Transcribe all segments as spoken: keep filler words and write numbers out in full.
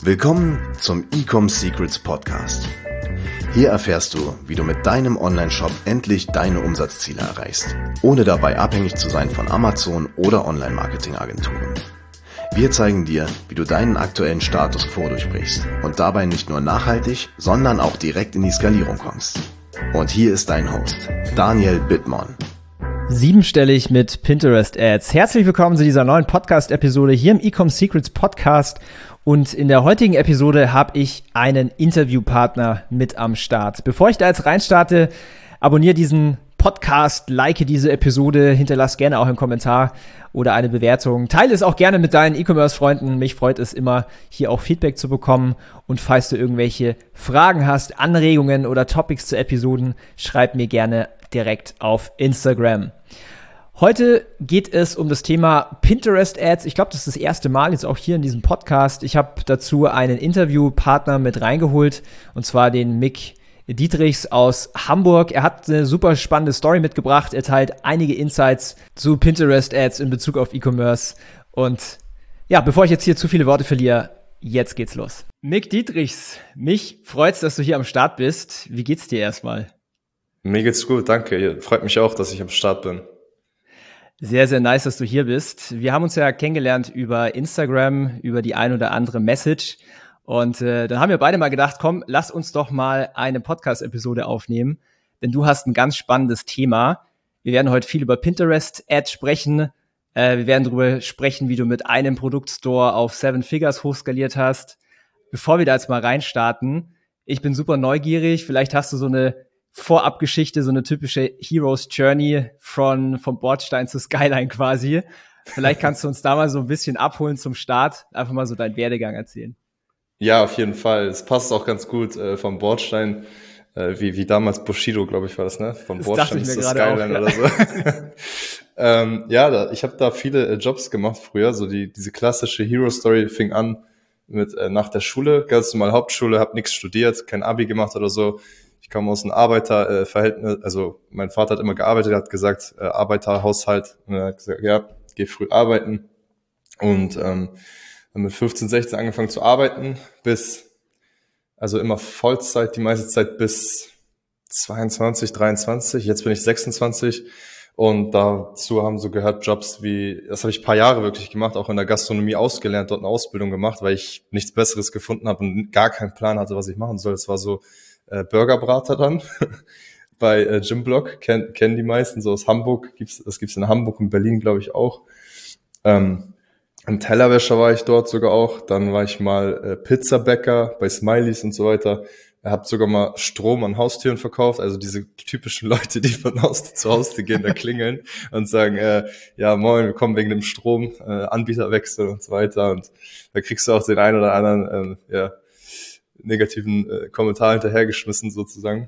Willkommen zum E-Com Secrets Podcast. Hier erfährst du, wie du mit deinem Online-Shop endlich deine Umsatzziele erreichst, ohne dabei abhängig zu sein von Amazon oder Online-Marketing-Agenturen. Wir zeigen dir, wie du deinen aktuellen Status quo durchbrichst und dabei nicht nur nachhaltig, sondern auch direkt in die Skalierung kommst. Und hier ist dein Host, Daniel Bittmann. Siebenstellig mit Pinterest Ads. Herzlich willkommen zu dieser neuen Podcast-Episode hier im E-Com Secrets Podcast. Und in der heutigen Episode habe ich einen Interviewpartner mit am Start. Bevor ich da jetzt reinstarte, abonniere diesen Podcast, like diese Episode, hinterlass gerne auch einen Kommentar oder eine Bewertung. Teile es auch gerne mit deinen E-Commerce-Freunden. Mich freut es immer, hier auch Feedback zu bekommen. Und falls du irgendwelche Fragen hast, Anregungen oder Topics zu Episoden, schreib mir gerne direkt auf Instagram. Heute geht es um das Thema Pinterest Ads. Ich glaube, das ist das erste Mal jetzt auch hier in diesem Podcast. Ich habe dazu einen Interviewpartner mit reingeholt, und zwar den Mick Dietrichs aus Hamburg. Er hat eine super spannende Story mitgebracht. Er teilt einige Insights zu Pinterest Ads in Bezug auf E-Commerce. Und ja, bevor ich jetzt hier zu viele Worte verliere, jetzt geht's los. Mick Dietrichs, mich freut's, dass du hier am Start bist. Wie geht's dir erstmal? Mir geht's gut, danke. Freut mich auch, dass ich am Start bin. Sehr, sehr nice, dass du hier bist. Wir haben uns ja kennengelernt über Instagram, über die ein oder andere Message. Und äh, dann haben wir beide mal gedacht, komm, lass uns doch mal eine Podcast-Episode aufnehmen. Denn du hast ein ganz spannendes Thema. Wir werden heute viel über Pinterest-Ads sprechen. Äh, wir werden darüber sprechen, wie du mit einem Produktstore auf Seven Figures hochskaliert hast. Bevor wir da jetzt mal reinstarten, ich bin super neugierig. Vielleicht hast du so eine Vorabgeschichte, so eine typische Hero's Journey von vom Bordstein zu Skyline quasi. Vielleicht kannst du uns da mal so ein bisschen abholen zum Start, einfach mal so deinen Werdegang erzählen. Ja, auf jeden Fall. Es passt auch ganz gut äh, vom Bordstein, äh, wie wie damals Bushido, glaube ich, war das, ne? Von Das Bordstein zu Skyline auch, ja. oder so. ähm, ja, da, ich habe da viele äh, Jobs gemacht früher. So die diese klassische Hero Story fing an mit äh, nach der Schule, ganz normal Hauptschule, habe nichts studiert, kein Abi gemacht oder so. Ich komme aus einem Arbeiterverhältnis, also mein Vater hat immer gearbeitet, er hat gesagt, äh, Arbeiterhaushalt, und er hat gesagt, ja, geh früh arbeiten. Und ähm, dann mit fünfzehn, sechzehn angefangen zu arbeiten, bis, also immer Vollzeit, die meiste Zeit bis zweiundzwanzig, dreiundzwanzig, jetzt bin ich sechsundzwanzig. Und dazu haben so gehört Jobs wie, das habe ich ein paar Jahre wirklich gemacht, auch in der Gastronomie ausgelernt, dort eine Ausbildung gemacht, weil ich nichts Besseres gefunden habe und gar keinen Plan hatte, was ich machen soll. Es war so äh, Burgerbrater dann bei äh, Gymblock, Ken, kennen die meisten, so aus Hamburg, gibt's, das gibt's in Hamburg und Berlin, glaube ich, auch. Ähm, ein Tellerwäscher war ich dort sogar auch, dann war ich mal äh, Pizzabäcker bei Smileys und so weiter. Er hat sogar mal Strom an Haustüren verkauft, also diese typischen Leute, die von Haus zu Haus gehen, da klingeln und sagen, äh, ja moin, wir kommen wegen dem Strom, äh, Anbieterwechsel und so weiter. Und da kriegst du auch den einen oder anderen äh, ja, negativen äh, Kommentar hinterhergeschmissen sozusagen.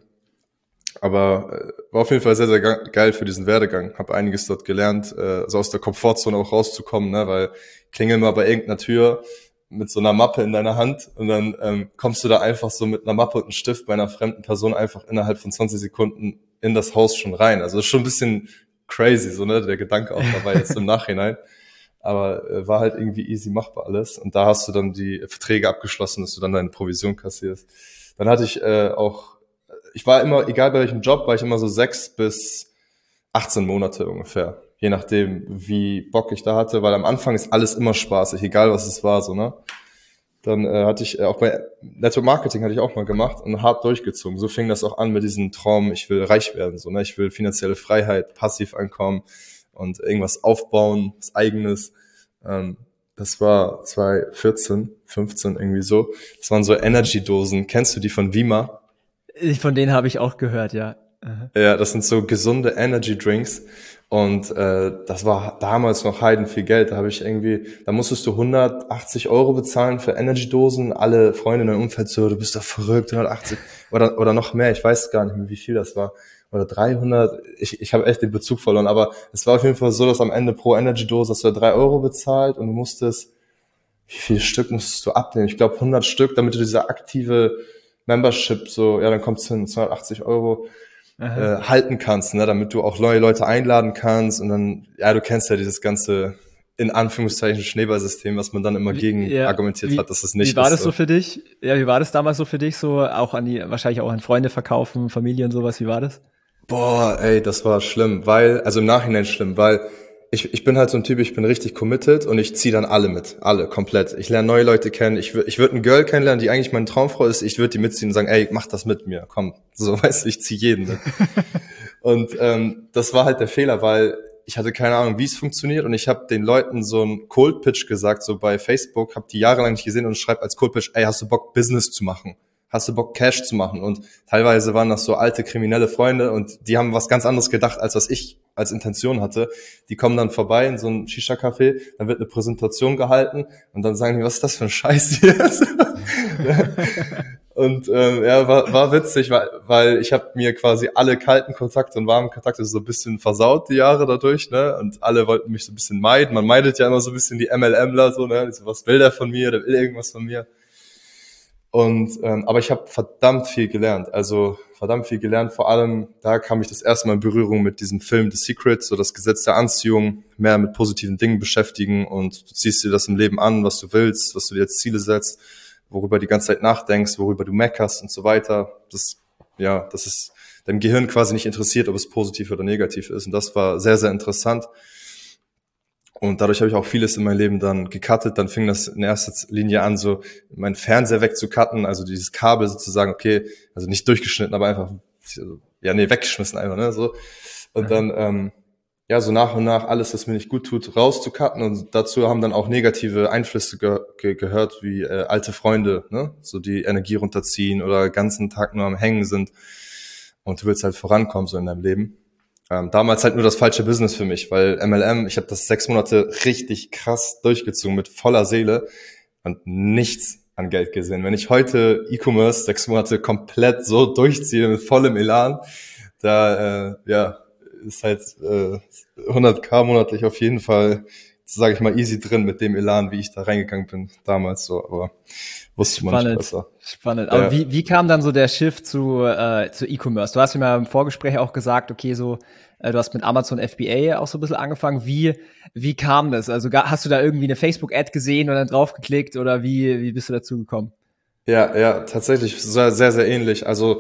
Aber äh, war auf jeden Fall sehr, sehr geil für diesen Werdegang. Habe einiges dort gelernt, äh, also aus der Komfortzone auch rauszukommen, ne, weil klingel mal bei irgendeiner Tür mit so einer Mappe in deiner Hand und dann ähm, kommst du da einfach so mit einer Mappe und einem Stift bei einer fremden Person einfach innerhalb von zwanzig Sekunden in das Haus schon rein. Also ist schon ein bisschen crazy, so ne, der Gedanke auch dabei jetzt im Nachhinein. Aber äh, war halt irgendwie easy machbar alles. Und da hast du dann die Verträge abgeschlossen, dass du dann deine Provision kassierst. Dann hatte ich äh, auch, ich war immer, egal bei welchem Job, war ich immer so sechs bis achtzehn Monate ungefähr. Je nachdem, wie Bock ich da hatte, weil am Anfang ist alles immer spaßig, egal was es war, so, ne. Dann äh, hatte ich, äh, auch bei Network Marketing hatte ich auch mal gemacht und hart durchgezogen. So fing das auch an mit diesem Traum, ich will reich werden, so, ne. Ich will finanzielle Freiheit, Passiveinkommen und irgendwas aufbauen, was Eigenes. Ähm, das war zwanzig vierzehn, fünfzehn irgendwie so. Das waren so Energy-Dosen. Kennst du die von Vima? Von denen habe ich auch gehört, ja. Aha. Ja, das sind so gesunde Energy-Drinks. Und äh, das war damals noch heiden viel Geld. Da habe ich irgendwie, da musstest du hundertachtzig Euro bezahlen für Energy-Dosen. Alle Freunde in deinem Umfeld so, du bist doch verrückt, hundertachtzig oder oder noch mehr. Ich weiß gar nicht mehr, wie viel das war. Oder dreihundert. Ich ich habe echt den Bezug verloren. Aber es war auf jeden Fall so, dass am Ende pro Energy-Dose hast du drei Euro bezahlt und du musstest, wie viel Stück musstest du abnehmen? Ich glaube hundert Stück, damit du diese aktive Membership so, ja, dann kommt es hin, zweihundertachtzig Euro. Äh, halten kannst, ne, damit du auch neue Leute einladen kannst und dann, ja, du kennst ja dieses ganze in Anführungszeichen Schneeballsystem, was man dann immer gegen ja, argumentiert wie, hat, dass es nicht ist. Wie war das so so für dich? Ja, wie war das damals so für dich? So auch an die, wahrscheinlich auch an Freunde verkaufen, Familie und sowas. Wie war das? Boah, ey, das war schlimm, weil, also im Nachhinein schlimm, weil ich ich bin halt so ein Typ, ich bin richtig committed und ich ziehe dann alle mit, alle, komplett. Ich lerne neue Leute kennen, ich würde ich würd ein Girl kennenlernen, die eigentlich meine Traumfrau ist, ich würde die mitziehen und sagen, ey, mach das mit mir, komm, so, weißt du, ich zieh jeden mit. Und ähm, das war halt der Fehler, weil ich hatte keine Ahnung, wie es funktioniert und ich habe den Leuten so einen Cold Pitch gesagt, so bei Facebook, habe die jahrelang nicht gesehen und schreibe als Cold Pitch, ey, hast du Bock, Business zu machen? Hast du Bock, Cash zu machen? Und teilweise waren das so alte kriminelle Freunde und die haben was ganz anderes gedacht, als was ich als Intention hatte. Die kommen dann vorbei in so ein Shisha-Café, dann wird eine Präsentation gehalten und dann sagen die, was ist das für ein Scheiß hier? Und ähm, ja, war, war witzig, weil, weil ich habe mir quasi alle kalten Kontakte und warmen Kontakte so ein bisschen versaut, die Jahre dadurch, ne? Und alle wollten mich so ein bisschen meiden. Man meidet ja immer so ein bisschen die MLMler, so, ne? So, was will der von mir? Der will irgendwas von mir. Und ähm, aber ich habe verdammt viel gelernt, also verdammt viel gelernt. Vor allem, da kam ich das erste Mal in Berührung mit diesem Film The Secret, so das Gesetz der Anziehung, mehr mit positiven Dingen beschäftigen und du ziehst dir das im Leben an, was du willst, was du dir als Ziele setzt, worüber du die ganze Zeit nachdenkst, worüber du meckerst und so weiter. Das, ja, das ist deinem Gehirn quasi nicht interessiert, ob es positiv oder negativ ist. Und das war sehr, sehr interessant. Und dadurch habe ich auch vieles in meinem Leben dann gecuttet. Dann fing das in erster Linie an, so meinen Fernseher wegzucutten, also dieses Kabel sozusagen, okay, also nicht durchgeschnitten, aber einfach, ja, nee, weggeschmissen einfach, ne, so. Und dann, ähm, ja, so nach und nach alles, was mir nicht gut tut, rauszucutten. Und dazu haben dann auch negative Einflüsse ge- ge- gehört, wie äh, alte Freunde, ne, so die Energie runterziehen oder den ganzen Tag nur am Hängen sind. Und du willst halt vorankommen so in deinem Leben. Ähm, damals halt nur das falsche Business für mich, weil M L M, ich habe das sechs Monate richtig krass durchgezogen mit voller Seele und nichts an Geld gesehen. Wenn ich heute E-Commerce sechs Monate komplett so durchziehe mit vollem Elan, da äh, ja ist halt äh, hunderttausend monatlich auf jeden Fall, sage ich mal, easy drin mit dem Elan, wie ich da reingegangen bin damals so, aber wusste man nicht besser. Spannend. Aber ja. wie, wie kam dann so der Shift zu, äh, zu E-Commerce? Du hast mir mal im Vorgespräch auch gesagt, okay, so, äh, du hast mit Amazon F B A auch so ein bisschen angefangen. Wie, wie kam das? Also hast du da irgendwie eine Facebook-Ad gesehen und dann draufgeklickt oder wie, wie bist du dazu gekommen? Ja, ja, tatsächlich sehr, sehr, sehr ähnlich. Also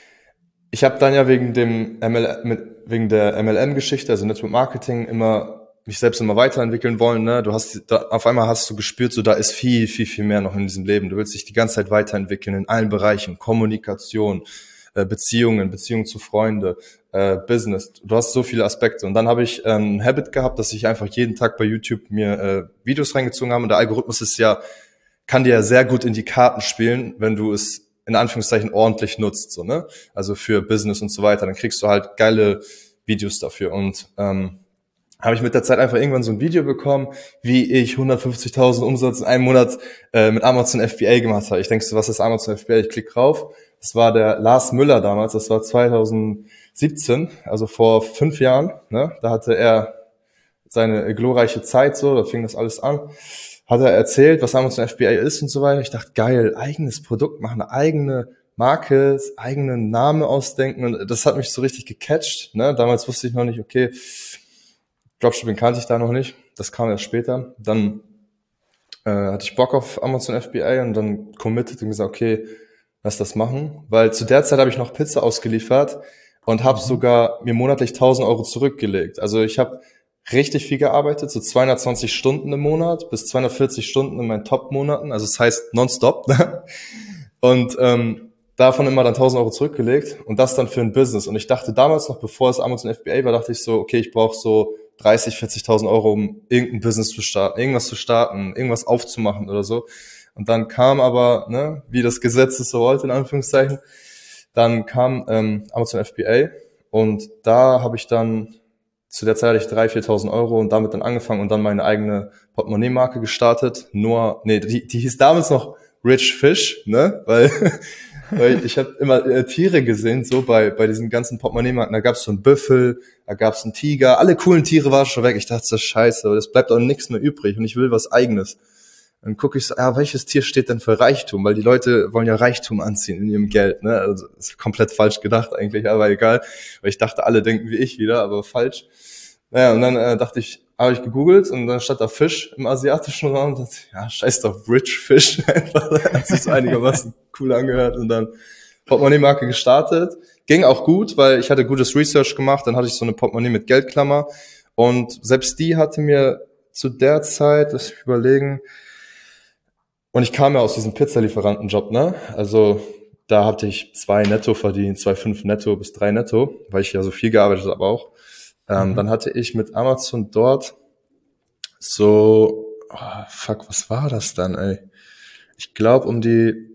ich habe dann ja wegen dem M L M, mit, wegen der M L M-Geschichte, also Network Marketing, immer mich selbst immer weiterentwickeln wollen, ne? Du hast, da, auf einmal hast du gespürt, so da ist viel, viel, viel mehr noch in diesem Leben. Du willst dich die ganze Zeit weiterentwickeln in allen Bereichen, Kommunikation, äh, Beziehungen, Beziehungen zu Freunden, äh, Business. Du hast so viele Aspekte. Und dann habe ich ähm, ein Habit gehabt, dass ich einfach jeden Tag bei YouTube mir äh, Videos reingezogen habe. Und der Algorithmus ist ja, kann dir ja sehr gut in die Karten spielen, wenn du es in Anführungszeichen ordentlich nutzt, so, ne? Also für Business und so weiter. Dann kriegst du halt geile Videos dafür. Und ähm, habe ich mit der Zeit einfach irgendwann so ein Video bekommen, wie ich hundertfünfzigtausend Umsatz in einem Monat äh, mit Amazon F B A gemacht habe. Ich denke so, was ist Amazon F B A? Ich klicke drauf. Das war der Lars Müller damals, das war zweitausendsiebzehn, also vor fünf Jahren. Ne? Da hatte er seine glorreiche Zeit, so, da fing das alles an. Hat er erzählt, was Amazon F B A ist und so weiter. Ich dachte, geil, eigenes Produkt machen, eine eigene Marke, eigenen Namen ausdenken. Und das hat mich so richtig gecatcht. Ne? Damals wusste ich noch nicht, okay, Dropshipping kannte ich da noch nicht, das kam erst später. Dann äh, hatte ich Bock auf Amazon F B A und dann committed und gesagt, okay, lass das machen. Weil zu der Zeit habe ich noch Pizza ausgeliefert und habe mhm. sogar mir monatlich tausend Euro zurückgelegt. Also ich habe richtig viel gearbeitet, so zweihundertzwanzig Stunden im Monat bis zweihundertvierzig Stunden in meinen Top-Monaten, also das heißt nonstop. Und ähm, davon immer dann tausend Euro zurückgelegt und das dann für ein Business. Und ich dachte damals noch, bevor es Amazon F B A war, dachte ich so, okay, ich brauche so dreißig, vierzigtausend Euro, um irgendein Business zu starten, irgendwas zu starten, irgendwas aufzumachen oder so. Und dann kam aber, ne, wie das Gesetz es so wollte, in Anführungszeichen, dann kam ähm, Amazon F B A und da habe ich dann, zu der Zeit hatte ich dreitausend, viertausend Euro und damit dann angefangen und dann meine eigene Portemonnaie-Marke gestartet. Nur, nee, die, die hieß damals noch Rich Fish, ne, weil... Weil ich habe immer äh, Tiere gesehen, so bei bei diesen ganzen Portemonnaie-Marken. Da gab's so einen Büffel, da gab's einen Tiger. Alle coolen Tiere waren schon weg. Ich dachte, das ist scheiße, aber es bleibt auch nichts mehr übrig und ich will was Eigenes. Dann gucke ich so, ja, welches Tier steht denn für Reichtum? Weil die Leute wollen ja Reichtum anziehen in ihrem Geld. Ne? Also das ist komplett falsch gedacht eigentlich, aber egal. Weil ich dachte, alle denken wie ich wieder, aber falsch. Naja, und dann äh, dachte ich, habe ich gegoogelt und dann stand da Fisch im asiatischen Raum und dachte, ja, scheiß doch, Rich Fish einfach. Das hat sich so einigermaßen cool angehört und dann Portemonnaie-Marke gestartet. Ging auch gut, weil ich hatte gutes Research gemacht, dann hatte ich so eine Portemonnaie mit Geldklammer und selbst die hatte mir zu der Zeit, lass mich überlegen, und ich kam ja aus diesem Pizzalieferantenjob, ne? Also da hatte ich zwei netto verdient, zwei Komma fünf netto bis drei netto, weil ich ja so viel gearbeitet habe auch. Ähm, mhm. Dann hatte ich mit Amazon dort so, oh, fuck, was war das dann, ey? Ich glaube um die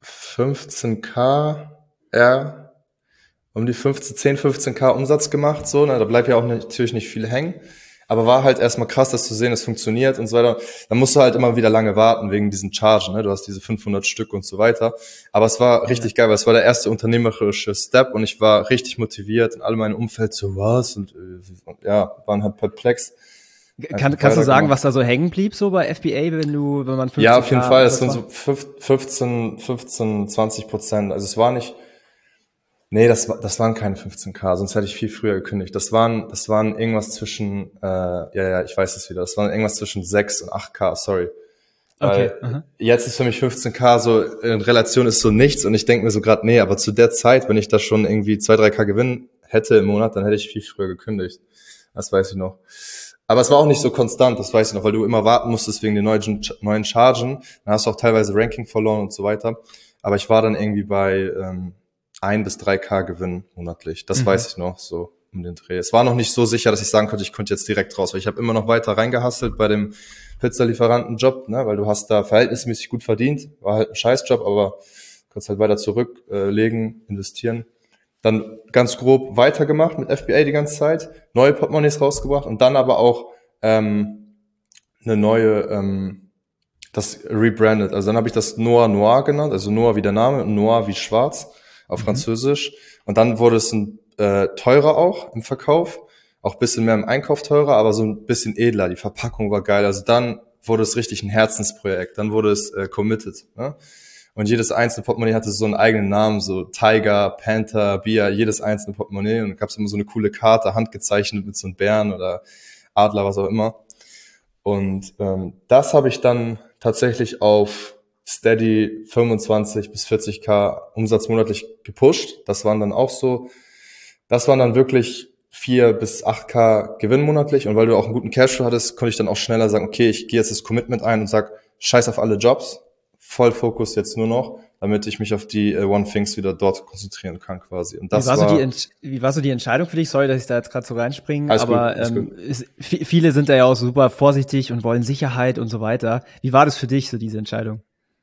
fünfzehn K, ja, um die fünfzehn, zehn, fünfzehn K Umsatz gemacht, so, ne? Da bleibt ja auch nicht, natürlich nicht viel hängen. Aber war halt erstmal krass, das zu sehen, es funktioniert und so weiter. Dann musst du halt immer wieder lange warten wegen diesen Chargen, ne? Du hast diese fünfhundert Stück und so weiter. Aber es war richtig ja. geil, weil es war der erste unternehmerische Step und ich war richtig motiviert und alle meine Umfeld so, was? Und, und ja, waren halt perplex. Kann, kannst du sagen, gemacht. was da so hängen blieb, so bei F B A, wenn du, wenn man fünfzehn Ja, auf jeden Fall. Es sind so fünfzehn, fünfzehn, zwanzig Prozent. Also es war nicht, nee, das war, das waren keine fünfzehn K, sonst hätte ich viel früher gekündigt. Das waren, das waren irgendwas zwischen, äh, ja, ja, ich weiß es wieder. Das waren irgendwas zwischen sechs und acht K, sorry. Okay. Weil jetzt ist für mich fünfzehn K so, in Relation ist so nichts und ich denke mir so gerade, nee, aber zu der Zeit, wenn ich da schon irgendwie zwei, drei K Gewinn hätte im Monat, dann hätte ich viel früher gekündigt. Das weiß ich noch. Aber es war auch nicht so konstant, das weiß ich noch, weil du immer warten musstest wegen den neuen, neuen Chargen. Dann hast du auch teilweise Ranking verloren und so weiter. Aber ich war dann irgendwie bei ähm, ein bis drei K Gewinn monatlich. Das mhm. weiß ich noch, so um den Dreh. Es war noch nicht so sicher, dass ich sagen konnte, ich konnte jetzt direkt raus, weil ich habe immer noch weiter reingehustelt bei dem Pizzalieferantenjob, ne, weil du hast da verhältnismäßig gut verdient. War halt ein Scheißjob, aber kannst halt weiter zurücklegen, äh, investieren. Dann ganz grob weitergemacht mit F B A die ganze Zeit, neue Portemonnaies rausgebracht und dann aber auch ähm, eine neue, ähm, das rebrandet. Also dann habe ich das Noir Noir genannt, also Noir wie der Name und Noir wie schwarz auf mhm. Französisch. Und dann wurde es ein, äh, teurer auch im Verkauf, auch ein bisschen mehr im Einkauf teurer, aber so ein bisschen edler. Die Verpackung war geil. Also dann wurde es richtig ein Herzensprojekt. Dann wurde es äh, committed, ne? Und jedes einzelne Portemonnaie hatte so einen eigenen Namen, so Tiger, Panther, Bia, jedes einzelne Portemonnaie. Und da gab es immer so eine coole Karte, handgezeichnet mit so einem Bären oder Adler, was auch immer. Und ähm, das habe ich dann tatsächlich auf steady fünfundzwanzig bis vierzig K Umsatz monatlich gepusht. Das waren dann auch so, das waren dann wirklich vier bis acht K Gewinn monatlich. Und weil du auch einen guten Cashflow hattest, konnte ich dann auch schneller sagen, okay, ich gehe jetzt das Commitment ein und sag, scheiß auf alle Jobs. Voll Fokus jetzt nur noch, damit ich mich auf die uh, One Things wieder dort konzentrieren kann quasi. Und das wie war, war so die Ent- wie war so die Entscheidung für dich? Sorry, dass ich da jetzt gerade so reinspringe, aber gut, ähm, ist, f- viele sind da ja auch super vorsichtig und wollen Sicherheit und so weiter. Wie war das für dich, so diese Entscheidung?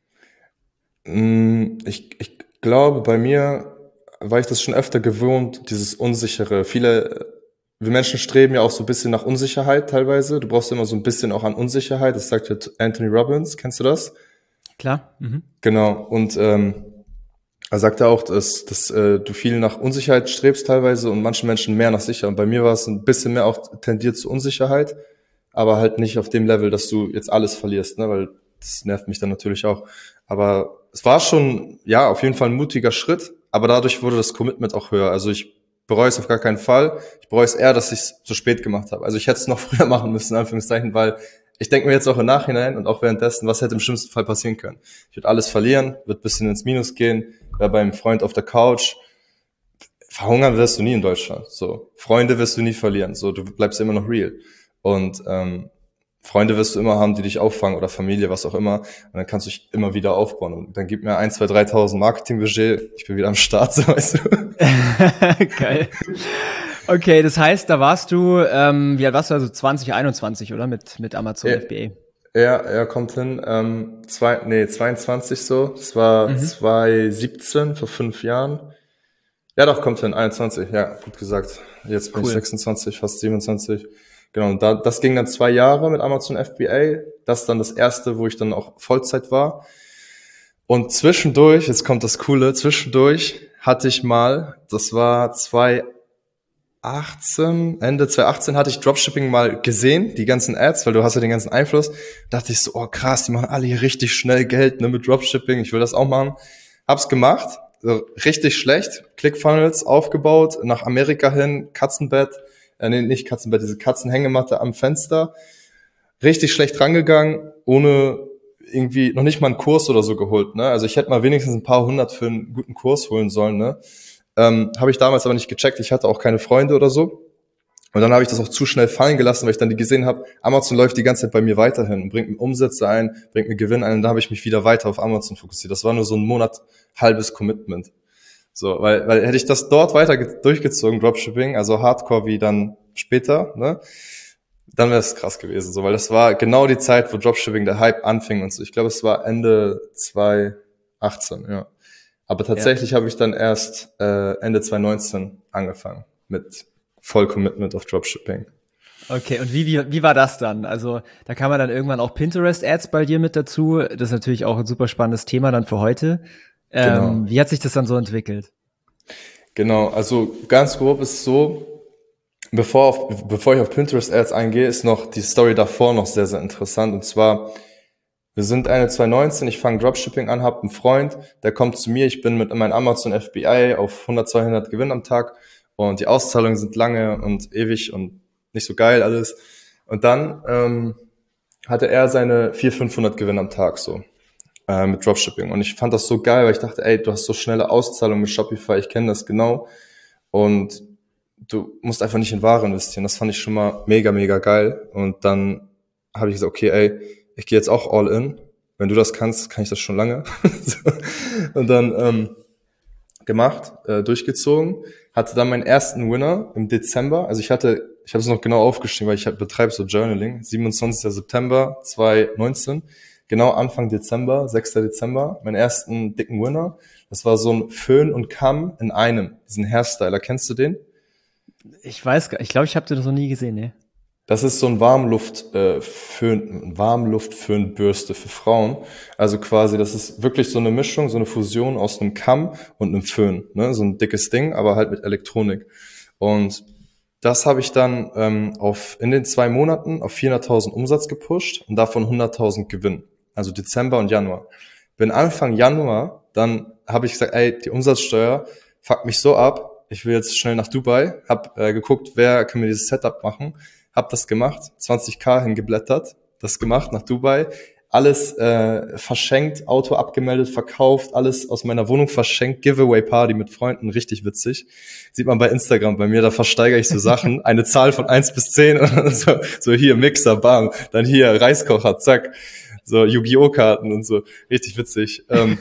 Ich, ich glaube, bei mir war ich das schon öfter gewohnt, dieses Unsichere. Viele, wir Menschen streben ja auch so ein bisschen nach Unsicherheit teilweise. Du brauchst immer so ein bisschen auch an Unsicherheit. Das sagt ja Anthony Robbins. Kennst du das? Klar. Mhm. Genau. Und ähm, er sagte auch, dass, dass äh, du viel nach Unsicherheit strebst teilweise und manchen Menschen mehr nach Sicherheit. Und bei mir war es ein bisschen mehr auch tendiert zu Unsicherheit, aber halt nicht auf dem Level, dass du jetzt alles verlierst, ne? Weil das nervt mich dann natürlich auch. Aber es war schon, ja, auf jeden Fall ein mutiger Schritt, aber dadurch wurde das Commitment auch höher. Also ich bereue es auf gar keinen Fall. Ich bereue es eher, dass ich es zu spät gemacht habe. Also ich hätte es noch früher machen müssen, in Anführungszeichen, weil ich denke mir jetzt auch im Nachhinein und auch währenddessen, was hätte im schlimmsten Fall passieren können? Ich würde alles verlieren, würde ein bisschen ins Minus gehen, wäre beim Freund auf der Couch. Verhungern wirst du nie in Deutschland. So, Freunde wirst du nie verlieren. So, du bleibst immer noch real. Und ähm, Freunde wirst du immer haben, die dich auffangen oder Familie, was auch immer. Und dann kannst du dich immer wieder aufbauen. Und dann gib mir ein, zwei, dreitausend Marketingbudget. Ich bin wieder am Start, so weißt du. Geil. Okay, das heißt, da warst du, ähm, wie alt warst du, also zwanzig einundzwanzig, oder? Mit, mit Amazon ja, F B A. Ja, er kommt hin, ähm, zwei, nee, zweiundzwanzig so. Das war mhm. zwanzig siebzehn, vor fünf Jahren. Ja, doch, kommt hin, einundzwanzig, ja, gut gesagt. Jetzt bin cool. Ich sechsundzwanzig, fast siebenundzwanzig. Genau, und da, das ging dann zwei Jahre mit Amazon F B A. Das ist dann das erste, wo ich dann auch Vollzeit war. Und zwischendurch, jetzt kommt das Coole, zwischendurch hatte ich mal, das war zwanzig achtzehn, Ende zwanzig achtzehn hatte ich Dropshipping mal gesehen, die ganzen Ads, weil du hast ja den ganzen Einfluss. Da dachte ich so, oh krass, die machen alle hier richtig schnell Geld, ne, mit Dropshipping, ich will das auch machen. Hab's gemacht, so, richtig schlecht, ClickFunnels aufgebaut, nach Amerika hin, Katzenbett, äh, nee, nicht Katzenbett, diese Katzenhängematte am Fenster. Richtig schlecht rangegangen, ohne irgendwie noch nicht mal einen Kurs oder so geholt, ne? Also ich hätte mal wenigstens ein paar hundert für einen guten Kurs holen sollen, ne? Ähm, habe ich damals aber nicht gecheckt. Ich hatte auch keine Freunde oder so. Und dann habe ich das auch zu schnell fallen gelassen, weil ich dann die gesehen habe, Amazon läuft die ganze Zeit bei mir weiterhin und bringt mir Umsätze ein, bringt mir Gewinn ein. Und da habe ich mich wieder weiter auf Amazon fokussiert. Das war nur so ein Monat halbes Commitment. So, weil, weil hätte ich das dort weiter ge- durchgezogen, Dropshipping, also Hardcore wie dann später, ne, dann wäre es krass gewesen. So, weil das war genau die Zeit, wo Dropshipping der Hype anfing und so. Ich glaube, es war Ende zwanzig achtzehn, ja. Aber tatsächlich ja. habe ich dann erst äh, Ende zwanzig neunzehn angefangen mit Voll Commitment auf Dropshipping. Okay, und wie, wie, wie war das dann? Also da kam man dann irgendwann auch Pinterest-Ads bei dir mit dazu. Das ist natürlich auch ein super spannendes Thema dann für heute. Ähm, genau. Wie hat sich das dann so entwickelt? Genau, also ganz grob ist es so, bevor, auf, bevor ich auf Pinterest-Ads eingehe, ist noch die Story davor noch sehr, sehr interessant. Und zwar, wir sind Ende zwanzig neunzehn, ich fange Dropshipping an, habe einen Freund, der kommt zu mir, ich bin mit meinem Amazon F B I auf hundert, zweihundert Gewinn am Tag. Und die Auszahlungen sind lange und ewig und nicht so geil alles. Und dann ähm, hatte er seine vierhundert, fünfhundert Gewinn am Tag so äh, mit Dropshipping. Und ich fand das so geil, weil ich dachte, ey, du hast so schnelle Auszahlungen mit Shopify, ich kenne das genau. Und du musst einfach nicht in Ware investieren. Das fand ich schon mal mega, mega geil. Und dann habe ich gesagt, okay, ey, ich gehe jetzt auch all in. Wenn du das kannst, kann ich das schon lange. Und dann ähm, gemacht, äh, durchgezogen. Hatte dann meinen ersten Winner im Dezember. Also ich hatte, ich habe es noch genau aufgeschrieben, weil ich halt betreibe so Journaling. siebenundzwanzigster September zwanzig neunzehn, genau Anfang Dezember, sechster Dezember, meinen ersten dicken Winner. Das war so ein Föhn und Kamm in einem, diesen Hairstyler. Kennst du den? Ich weiß gar, ich glaube, ich habe den noch nie gesehen, ne? Das ist so ein Warmluft, äh, Föhn, Warmluftföhnbürste für Frauen. Also quasi, das ist wirklich so eine Mischung, so eine Fusion aus einem Kamm und einem Föhn. Ne? So ein dickes Ding, aber halt mit Elektronik. Und das habe ich dann ähm, auf in den zwei Monaten auf vierhunderttausend Umsatz gepusht und davon hunderttausend Gewinn. Also Dezember und Januar. Bin Anfang Januar, dann habe ich gesagt, ey, die Umsatzsteuer fuckt mich so ab. Ich will jetzt schnell nach Dubai. Hab äh, geguckt, wer kann mir dieses Setup machen. Hab das gemacht, zwanzigtausend hingeblättert, das gemacht nach Dubai, alles äh, verschenkt, Auto abgemeldet, verkauft, alles aus meiner Wohnung verschenkt, Giveaway-Party mit Freunden, richtig witzig. Sieht man bei Instagram bei mir, da versteigere ich so Sachen, eine Zahl von eins bis zehn und so, so hier Mixer, bam, dann hier Reiskocher, zack, so Yu-Gi-Oh! Karten und so, richtig witzig. Ähm,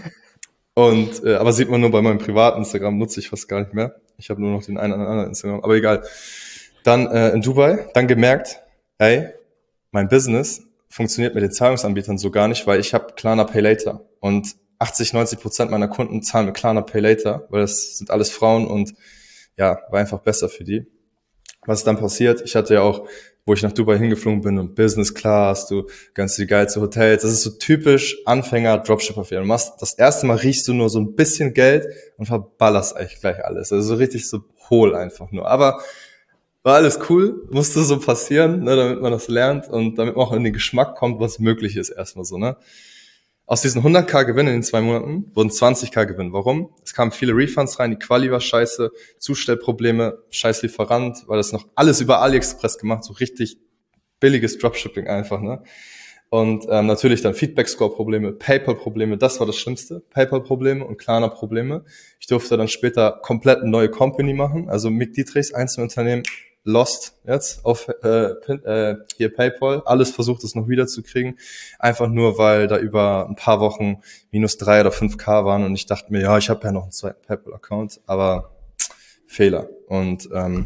und äh, aber sieht man nur bei meinem privaten Instagram, nutze ich fast gar nicht mehr. Ich habe nur noch den einen oder anderen Instagram, aber egal. Dann äh, in Dubai, dann gemerkt, hey, mein Business funktioniert mit den Zahlungsanbietern so gar nicht, weil ich habe Klarna Pay Later und achtzig, neunzig Prozent meiner Kunden zahlen mit Klarna Pay Later, weil das sind alles Frauen und ja, war einfach besser für die. Was ist dann passiert? Ich hatte ja auch, wo ich nach Dubai hingeflogen bin und Business Class, du gönnst dir die geilste Hotels, das ist so typisch Anfänger-Dropshipper-Fehler. Du machst, das erste Mal riechst du nur so ein bisschen Geld und verballerst eigentlich gleich alles. Also so richtig so hohl einfach nur. Aber war alles cool, musste so passieren, ne, damit man das lernt und damit man auch in den Geschmack kommt, was möglich ist erstmal so, ne. Aus diesen hunderttausend Gewinn in den zwei Monaten wurden zwanzigtausend Gewinn. Warum? Es kamen viele Refunds rein, die Quali war scheiße, Zustellprobleme, scheiß Lieferant, weil das noch alles über AliExpress gemacht, so richtig billiges Dropshipping einfach, ne. Und ähm, natürlich dann Feedback-Score-Probleme, PayPal-Probleme, das war das Schlimmste. PayPal-Probleme und Klarna-Probleme. Ich durfte dann später komplett eine neue Company machen, also Mick Dietrichs, Einzelunternehmen, lost jetzt auf äh, äh, hier PayPal. Alles versucht es noch wiederzukriegen. Einfach nur, weil da über ein paar Wochen minus drei oder fünf K waren und ich dachte mir, ja, ich habe ja noch einen zweiten PayPal-Account, aber Fehler. Und ähm,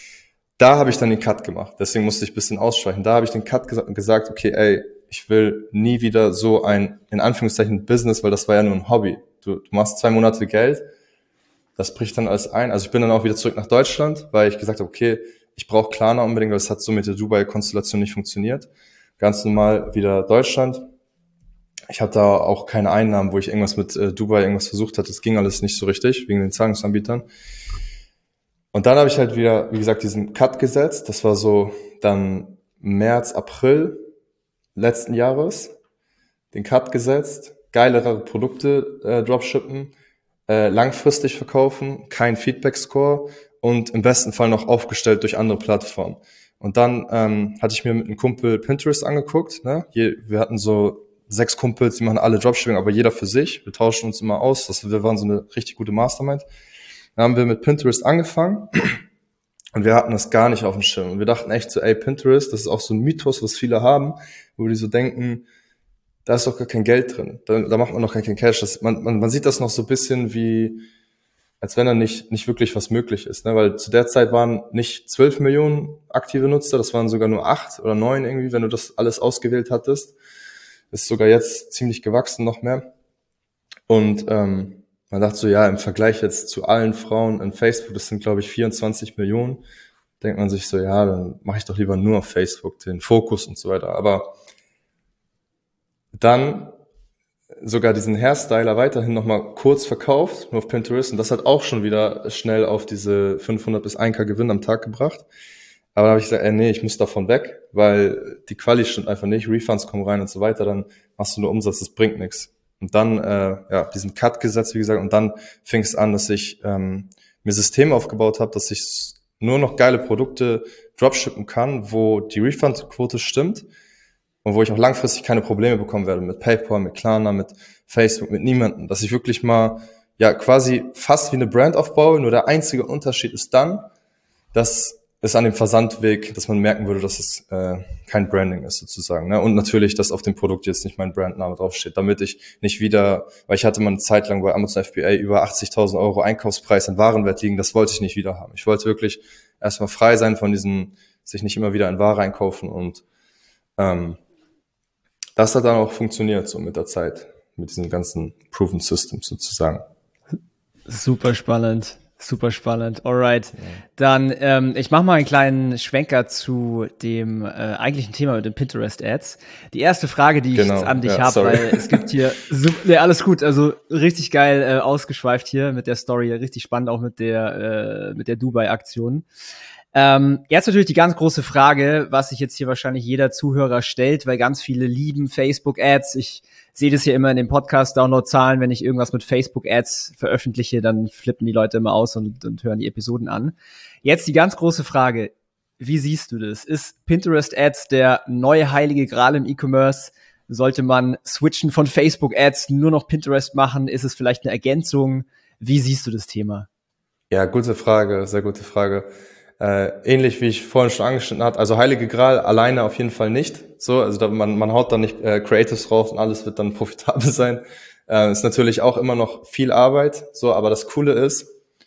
da habe ich dann den Cut gemacht. Deswegen musste ich ein bisschen ausschweichen. Da habe ich den Cut ges- gesagt, okay, ey, ich will nie wieder so ein, in Anführungszeichen, Business, weil das war ja nur ein Hobby. Du, du machst zwei Monate Geld, das bricht dann alles ein. Also ich bin dann auch wieder zurück nach Deutschland, weil ich gesagt habe, okay, ich brauche Klarna unbedingt, weil es hat so mit der Dubai-Konstellation nicht funktioniert. Ganz normal wieder Deutschland. Ich hatte da auch keine Einnahmen, wo ich irgendwas mit äh, Dubai irgendwas versucht hatte. Das ging alles nicht so richtig, wegen den Zahlungsanbietern. Und dann habe ich halt wieder, wie gesagt, diesen Cut gesetzt. Das war so dann März, April letzten Jahres. Den Cut gesetzt, geilere Produkte äh, dropshippen, äh, langfristig verkaufen, kein Feedback-Score und im besten Fall noch aufgestellt durch andere Plattformen. Und dann ähm, hatte ich mir mit einem Kumpel Pinterest angeguckt. Ne? Je, wir hatten so sechs Kumpels, die machen alle Dropshipping, aber jeder für sich. Wir tauschen uns immer aus. Das, wir waren so eine richtig gute Mastermind. Dann haben wir mit Pinterest angefangen und wir hatten das gar nicht auf dem Schirm. Und wir dachten echt so, ey, Pinterest, das ist auch so ein Mythos, was viele haben, wo die so denken, da ist doch gar kein Geld drin. Da, da macht man noch kein Cash. Das, man, man, man sieht das noch so ein bisschen wie, als wenn da nicht, nicht wirklich was möglich ist, ne? Weil zu der Zeit waren nicht zwölf Millionen aktive Nutzer, das waren sogar nur acht oder neun irgendwie, wenn du das alles ausgewählt hattest. Ist sogar jetzt ziemlich gewachsen, noch mehr. Und ähm, man dachte so, ja, im Vergleich jetzt zu allen Frauen in Facebook, das sind, glaube ich, vierundzwanzig Millionen, denkt man sich so, ja, dann mache ich doch lieber nur auf Facebook den Fokus und so weiter. Aber dann sogar diesen Hairstyler weiterhin nochmal kurz verkauft, nur auf Pinterest. Und das hat auch schon wieder schnell auf diese fünfhundert bis ein K Gewinn am Tag gebracht. Aber da habe ich gesagt, ey, nee, ich muss davon weg, weil die Quali stimmt einfach nicht, Refunds kommen rein und so weiter, dann machst du nur Umsatz, das bringt nichts. Und dann, äh, ja, diesen Cut gesetzt, wie gesagt, und dann fing es an, dass ich ähm, mir Systeme aufgebaut habe, dass ich nur noch geile Produkte dropshippen kann, wo die Refund-Quote stimmt und wo ich auch langfristig keine Probleme bekommen werde mit PayPal, mit Klarna, mit Facebook, mit niemandem. Dass ich wirklich mal, ja, quasi fast wie eine Brand aufbaue, nur der einzige Unterschied ist dann, dass es an dem Versandweg, dass man merken würde, dass es äh, kein Branding ist sozusagen. Ne? Und natürlich, dass auf dem Produkt jetzt nicht mein Brandname draufsteht, damit ich nicht wieder, weil ich hatte mal eine Zeit lang bei Amazon F B A über achtzigtausend Euro Einkaufspreis in Warenwert liegen, das wollte ich nicht wieder haben. Ich wollte wirklich erstmal frei sein von diesem, sich nicht immer wieder in Ware einkaufen und ähm, das hat dann auch funktioniert so mit der Zeit, mit diesen ganzen Proven Systems sozusagen. Super spannend. Super spannend. Alright. Dann, ähm, ich mache mal einen kleinen Schwenker zu dem äh, eigentlichen Thema mit den Pinterest-Ads. Die erste Frage, die ich genau. jetzt an dich ja, habe, weil es gibt hier, super, nee, alles gut, also richtig geil äh, ausgeschweift hier mit der Story, richtig spannend auch mit der äh, mit der Dubai-Aktion. Ähm, jetzt natürlich die ganz große Frage, was sich jetzt hier wahrscheinlich jeder Zuhörer stellt, weil ganz viele lieben Facebook-Ads. Ich sehe das hier immer in den Podcast-Download-Zahlen, wenn ich irgendwas mit Facebook-Ads veröffentliche, dann flippen die Leute immer aus und, und hören die Episoden an. Jetzt die ganz große Frage, wie siehst du das? Ist Pinterest-Ads der neue heilige Gral im E-Commerce? Sollte man switchen von Facebook-Ads, nur noch Pinterest machen? Ist es vielleicht eine Ergänzung? Wie siehst du das Thema? Ja, gute Frage, sehr gute Frage. Äh, ähnlich wie ich vorhin schon angeschnitten habe, also Heilige Gral alleine auf jeden Fall nicht. So, also da, man, man haut da nicht äh, Creatives drauf und alles wird dann profitabel sein. Äh, ist natürlich auch immer noch viel Arbeit, so, aber das Coole ist,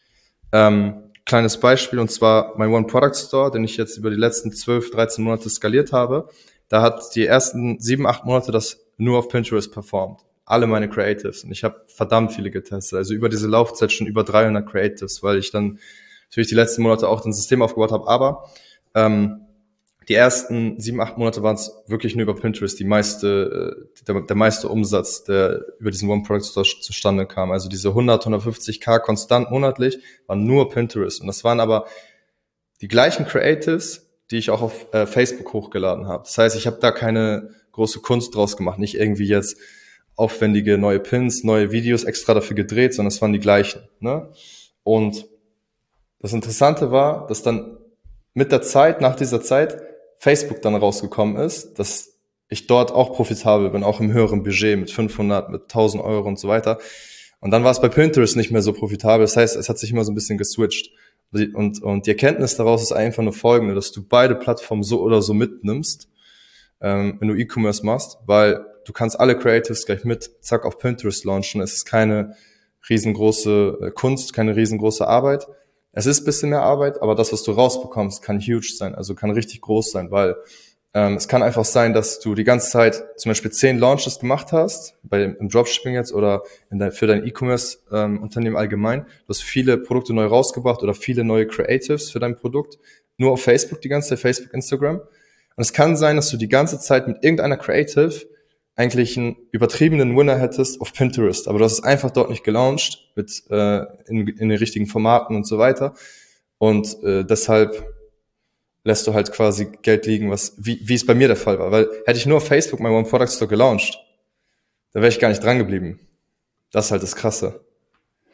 ähm, kleines Beispiel, und zwar mein One Product Store, den ich jetzt über die letzten zwölf, dreizehn Monate skaliert habe. Da hat die ersten sieben, acht Monate das nur auf Pinterest performt. Alle meine Creatives. Und ich habe verdammt viele getestet. Also über diese Laufzeit schon über dreihundert Creatives, weil ich dann natürlich die letzten Monate auch ein System aufgebaut habe, aber ähm, die ersten sieben, acht Monate waren es wirklich nur über Pinterest, die meiste, äh, der, der meiste Umsatz, der über diesen One Product Store zustande kam. Also diese hundert, hundertfünfzig K konstant monatlich waren nur Pinterest. Und das waren aber die gleichen Creatives, die ich auch auf äh, Facebook hochgeladen habe. Das heißt, ich habe da keine große Kunst draus gemacht, nicht irgendwie jetzt aufwendige neue Pins, neue Videos extra dafür gedreht, sondern es waren die gleichen. Ne? Und das Interessante war, dass dann mit der Zeit, nach dieser Zeit, Facebook dann rausgekommen ist, dass ich dort auch profitabel bin, auch im höheren Budget mit fünfhundert, mit tausend Euro und so weiter. Und dann war es bei Pinterest nicht mehr so profitabel. Das heißt, es hat sich immer so ein bisschen geswitcht. Und, und die Erkenntnis daraus ist einfach nur folgende, dass du beide Plattformen so oder so mitnimmst, ähm, wenn du E-Commerce machst, weil du kannst alle Creatives gleich mit, zack, auf Pinterest launchen. Es ist keine riesengroße Kunst, keine riesengroße Arbeit. Es ist ein bisschen mehr Arbeit, aber das, was du rausbekommst, kann huge sein, also kann richtig groß sein, weil ähm, es kann einfach sein, dass du die ganze Zeit zum Beispiel zehn Launches gemacht hast, bei im Dropshipping jetzt oder in dein, für dein E-Commerce-Unternehmen ähm, allgemein. Du hast viele Produkte neu rausgebracht oder viele neue Creatives für dein Produkt, nur auf Facebook die ganze Zeit, Facebook, Instagram. Und es kann sein, dass du die ganze Zeit mit irgendeiner Creative eigentlich einen übertriebenen Winner hättest auf Pinterest, aber du hast es einfach dort nicht gelauncht mit äh, in, in den richtigen Formaten und so weiter und äh, deshalb lässt du halt quasi Geld liegen, was wie wie es bei mir der Fall war, weil hätte ich nur auf Facebook mein One Product Store gelauncht, da wäre ich gar nicht dran geblieben. Das ist halt das Krasse.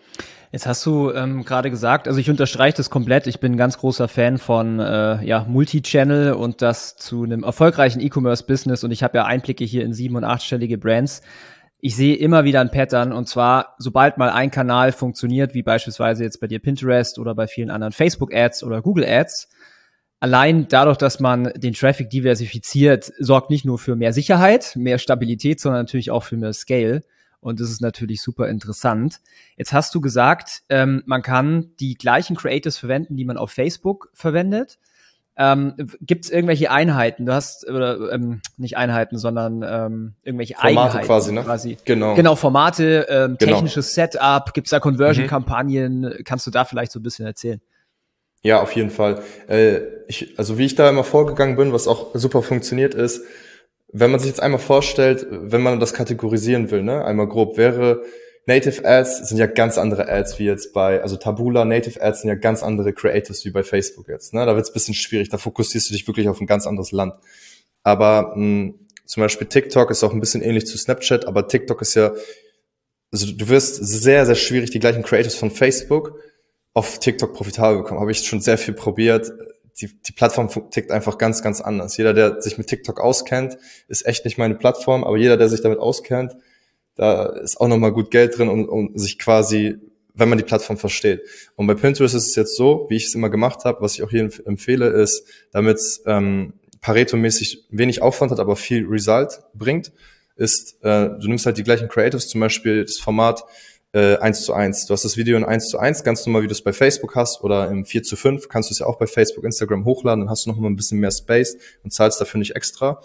Jetzt hast du ähm, gerade gesagt, also ich unterstreiche das komplett, ich bin ein ganz großer Fan von äh, ja, Multi-Channel und das zu einem erfolgreichen E-Commerce-Business und ich habe ja Einblicke hier in sieben- und achtstellige Brands. Ich sehe immer wieder ein Pattern und zwar, sobald mal ein Kanal funktioniert, wie beispielsweise jetzt bei dir Pinterest oder bei vielen anderen Facebook-Ads oder Google-Ads, allein dadurch, dass man den Traffic diversifiziert, sorgt nicht nur für mehr Sicherheit, mehr Stabilität, sondern natürlich auch für mehr Scale. Und das ist natürlich super interessant. Jetzt hast du gesagt, ähm, man kann die gleichen Creatives verwenden, die man auf Facebook verwendet. Ähm, Gibt es irgendwelche Einheiten? Du hast, oder ähm, nicht Einheiten, sondern ähm, irgendwelche Formate Eigenheiten. quasi, ne? Quasi. Genau. Genau, Formate, ähm, Genau. technisches Setup. Gibt es da Conversion-Kampagnen? Mhm. Kannst du da vielleicht so ein bisschen erzählen? Ja, auf jeden Fall. Äh, ich, also wie ich da immer vorgegangen bin, was auch super funktioniert ist, wenn man sich jetzt einmal vorstellt, wenn man das kategorisieren will, ne, einmal grob, wäre Native Ads sind ja ganz andere Ads wie jetzt bei, also Taboola, Native Ads sind ja ganz andere Creatives wie bei Facebook jetzt, ne, da wird's ein bisschen schwierig, da fokussierst du dich wirklich auf ein ganz anderes Land. Aber mh, zum Beispiel TikTok ist auch ein bisschen ähnlich zu Snapchat, aber TikTok ist ja, also du wirst sehr, sehr schwierig die gleichen Creatives von Facebook auf TikTok profitabel bekommen. Habe ich schon sehr viel probiert. Die, die Plattform tickt einfach ganz, ganz anders. Jeder, der sich mit TikTok auskennt, ist echt nicht meine Plattform, aber jeder, der sich damit auskennt, da ist auch nochmal gut Geld drin, um, um sich quasi, wenn man die Plattform versteht. Und bei Pinterest ist es jetzt so, wie ich es immer gemacht habe, was ich auch hier empfehle, ist, damit es ähm, Pareto-mäßig wenig Aufwand hat, aber viel Result bringt, ist, äh, du nimmst halt die gleichen Creatives, zum Beispiel das Format Äh, eins zu eins. Du hast das Video in eins zu eins, ganz normal, wie du es bei Facebook hast, oder im vier zu fünf, kannst du es ja auch bei Facebook, Instagram hochladen, dann hast du noch mal ein bisschen mehr Space und zahlst dafür nicht extra.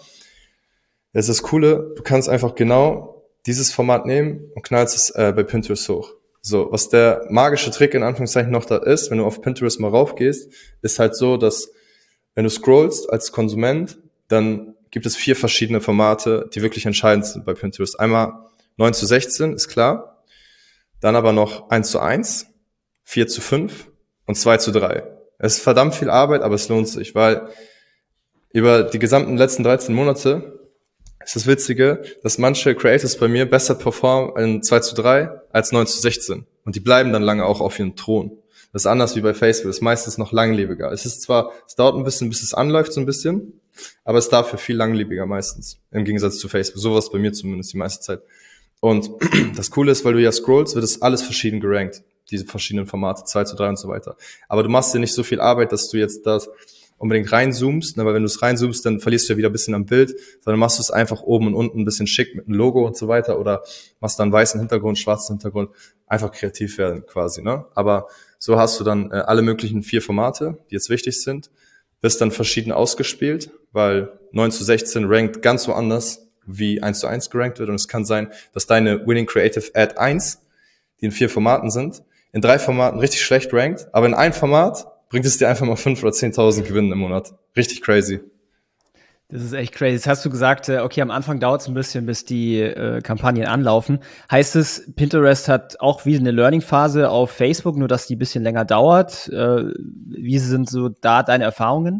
Das ist das Coole, du kannst einfach genau dieses Format nehmen und knallst es äh, bei Pinterest hoch. So, was der magische Trick in Anführungszeichen noch da ist, wenn du auf Pinterest mal raufgehst, ist halt so, dass wenn du scrollst als Konsument, dann gibt es vier verschiedene Formate, die wirklich entscheidend sind bei Pinterest. Einmal neun zu sechzehn, ist klar. Dann aber noch eins zu eins, vier zu fünf und zwei zu drei. Es ist verdammt viel Arbeit, aber es lohnt sich, weil über die gesamten letzten dreizehn Monate ist das Witzige, dass manche Creators bei mir besser performen in zwei zu drei als neun zu sechzehn. Und die bleiben dann lange auch auf ihrem Thron. Das ist anders wie bei Facebook, das ist meistens noch langlebiger. Es ist zwar, es dauert ein bisschen, bis es anläuft so ein bisschen, aber es ist dafür viel langlebiger meistens, im Gegensatz zu Facebook. So war es bei mir zumindest die meiste Zeit. Und das Coole ist, weil du ja scrollst, wird es alles verschieden gerankt, diese verschiedenen Formate, zwei zu drei und so weiter. Aber du machst dir nicht so viel Arbeit, dass du jetzt das unbedingt reinzoomst, ne? Weil wenn du es reinzoomst, dann verlierst du ja wieder ein bisschen am Bild, sondern machst du es einfach oben und unten ein bisschen schick mit einem Logo und so weiter oder machst dann weißen Hintergrund, schwarzen Hintergrund, einfach kreativ werden quasi, ne? Aber so hast du dann äh, alle möglichen vier Formate, die jetzt wichtig sind, wirst dann verschieden ausgespielt, weil neun zu sechzehn rankt ganz woanders, wie eins zu eins gerankt wird. Und es kann sein, dass deine Winning Creative Ad eins, die in vier Formaten sind, in drei Formaten richtig schlecht rankt, aber in ein Format bringt es dir einfach mal fünf oder zehntausend Gewinn im Monat. Richtig crazy. Das ist echt crazy. Jetzt hast du gesagt, okay, am Anfang dauert es ein bisschen, bis die äh, Kampagnen anlaufen. Heißt es, Pinterest hat auch wie eine Learning-Phase auf Facebook, nur dass die ein bisschen länger dauert? Äh, wie sind so da deine Erfahrungen?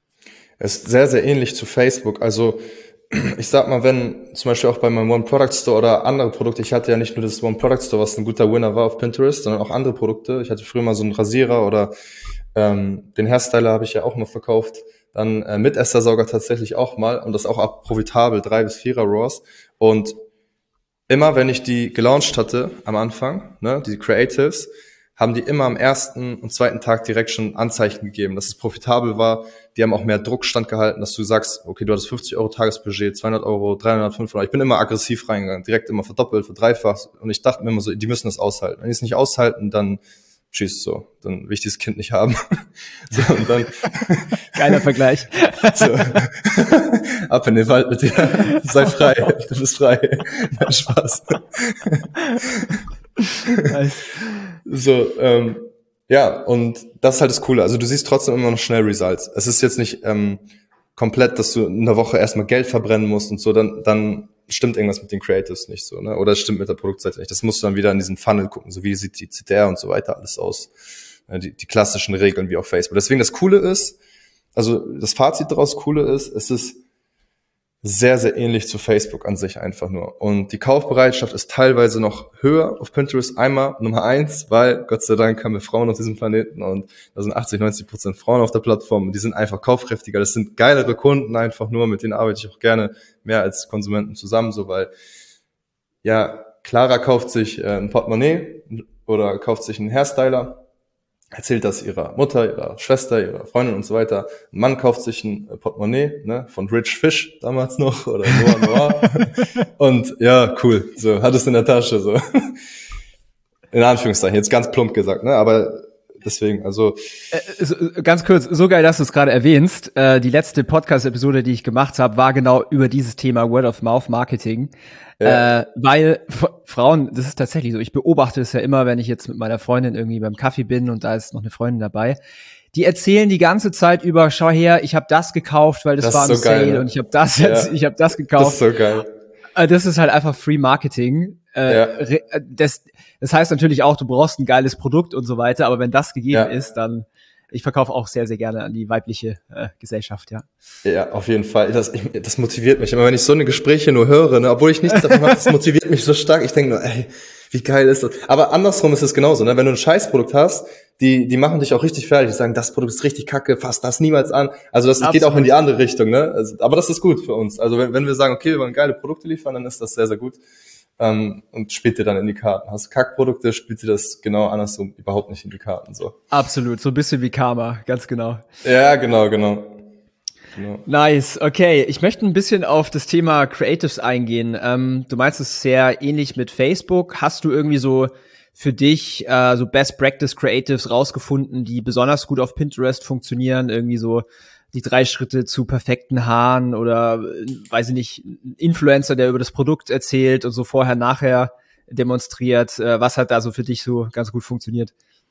Es ist sehr, sehr ähnlich zu Facebook. Also ich sag mal, wenn zum Beispiel auch bei meinem One-Product-Store oder andere Produkte, ich hatte ja nicht nur das One-Product-Store, was ein guter Winner war auf Pinterest, sondern auch andere Produkte. Ich hatte früher mal so einen Rasierer oder ähm, den Hairstyler habe ich ja auch mal verkauft. Dann äh, Mitessersauger tatsächlich auch mal und das auch ab profitabel, drei bis vierer Raws. Und immer, wenn ich die gelauncht hatte am Anfang, ne, die Creatives, haben die immer am ersten und zweiten Tag direkt schon Anzeichen gegeben, dass es profitabel war. Die haben auch mehr Druck standgehalten, dass du sagst, okay, du hattest fünfzig Euro Tagesbudget, zweihundert Euro, dreihundert, fünfhundert. Ich bin immer aggressiv reingegangen, direkt immer verdoppelt, verdreifacht. Und ich dachte mir immer so, die müssen das aushalten. Wenn die es nicht aushalten, dann tschüss, so. Dann will ich dieses Kind nicht haben. So, und dann geiler Vergleich. So. Ab in den Wald mit dir. Sei frei. Du bist frei. Nein, Spaß. Nice. So, ähm, ja, und das ist halt das Coole. Also du siehst trotzdem immer noch schnell Results. Es ist jetzt nicht ähm, komplett, dass du in der Woche erstmal Geld verbrennen musst und so, dann dann stimmt irgendwas mit den Creatives nicht so, ne? Oder es stimmt mit der Produktseite nicht. Das musst du dann wieder in diesen Funnel gucken, so wie sieht die C T R und so weiter alles aus. Die, die klassischen Regeln wie auf Facebook. Deswegen das Coole ist, also das Fazit daraus Coole ist, es ist sehr, sehr ähnlich zu Facebook an sich einfach nur. Und die Kaufbereitschaft ist teilweise noch höher auf Pinterest. Einmal Nummer eins, weil Gott sei Dank haben wir Frauen auf diesem Planeten und da sind achtzig, neunzig Prozent Frauen auf der Plattform und die sind einfach kaufkräftiger. Das sind geilere Kunden einfach nur, mit denen arbeite ich auch gerne mehr als Konsumenten zusammen, so weil, ja, Clara kauft sich äh, ein Portemonnaie oder kauft sich einen Hairstyler, erzählt das ihrer Mutter, ihrer Schwester, ihrer Freundin und so weiter. Ein Mann kauft sich ein Portemonnaie, ne, von Rich Fish damals noch oder Noah Noah. Und ja, cool, so, hat es in der Tasche, so. In Anführungszeichen, jetzt ganz plump gesagt, ne, aber deswegen, also. Äh, so, ganz kurz, so geil, dass du es gerade erwähnst. Äh, die letzte Podcast-Episode, die ich gemacht habe, war genau über dieses Thema Word-of-Mouth-Marketing. Ja. Äh, weil F- Frauen, das ist tatsächlich so, ich beobachte es ja immer, wenn ich jetzt mit meiner Freundin irgendwie beim Kaffee bin und da ist noch eine Freundin dabei, die erzählen die ganze Zeit über, schau her, ich habe das gekauft, weil das, das war im so Sale geil, ne? Und ich habe das jetzt, ja. ich habe das gekauft. Das ist so geil. Äh, das ist halt einfach Free Marketing. Äh, ja. das, das heißt natürlich auch, du brauchst ein geiles Produkt und so weiter, aber wenn das gegeben ja. ist, dann ich verkaufe auch sehr, sehr gerne an die weibliche äh, Gesellschaft, ja. Ja, auf jeden Fall. Das, ich, das motiviert mich immer, wenn ich so eine Gespräche nur höre, ne, obwohl ich nichts davon mache, das motiviert mich so stark. Ich denke nur, ey, wie geil ist das? Aber andersrum ist es genauso, ne? Wenn du ein Scheißprodukt hast, die die machen dich auch richtig fertig. Die sagen, das Produkt ist richtig kacke, fass das niemals an. Also das Absolut. Geht auch in die andere Richtung, ne? Also, aber das ist gut für uns. Also wenn, wenn wir sagen, okay, wir wollen geile Produkte liefern, dann ist das sehr, sehr gut. Um, und spielt dir dann in die Karten. Hast du Kackprodukte, spielt dir das genau andersrum überhaupt nicht in die Karten. So. Absolut, so ein bisschen wie Karma, ganz genau. Ja, genau, genau. genau. Nice, okay. Ich möchte ein bisschen auf das Thema Creatives eingehen. Ähm, du meinst es sehr ähnlich mit Facebook. Hast du irgendwie so für dich äh, so Best Practice Creatives rausgefunden, die besonders gut auf Pinterest funktionieren? Irgendwie so die drei Schritte zu perfekten Haaren oder, weiß ich nicht, ein Influencer, der über das Produkt erzählt und so vorher, nachher demonstriert. Was hat da so für dich so ganz gut funktioniert?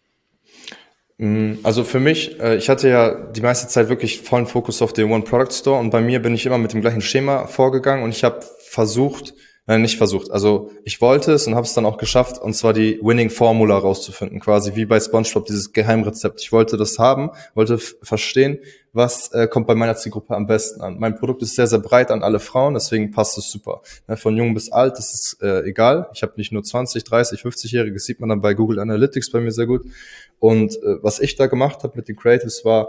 Also für mich, ich hatte ja die meiste Zeit wirklich vollen Fokus auf den One-Product-Store und bei mir bin ich immer mit dem gleichen Schema vorgegangen und ich habe versucht, Nein, nicht versucht. Also ich wollte es und habe es dann auch geschafft, und zwar die Winning Formula rauszufinden, quasi wie bei SpongeBob, dieses Geheimrezept. Ich wollte das haben, wollte f- verstehen, was äh, kommt bei meiner Zielgruppe am besten an. Mein Produkt ist sehr, sehr breit an alle Frauen, deswegen passt es super. Ja, von jung bis alt, das ist äh, egal. Ich habe nicht nur zwanzig, dreißig, fünfzig-Jährige, das sieht man dann bei Google Analytics bei mir sehr gut. Und äh, was ich da gemacht habe mit den Creatives war,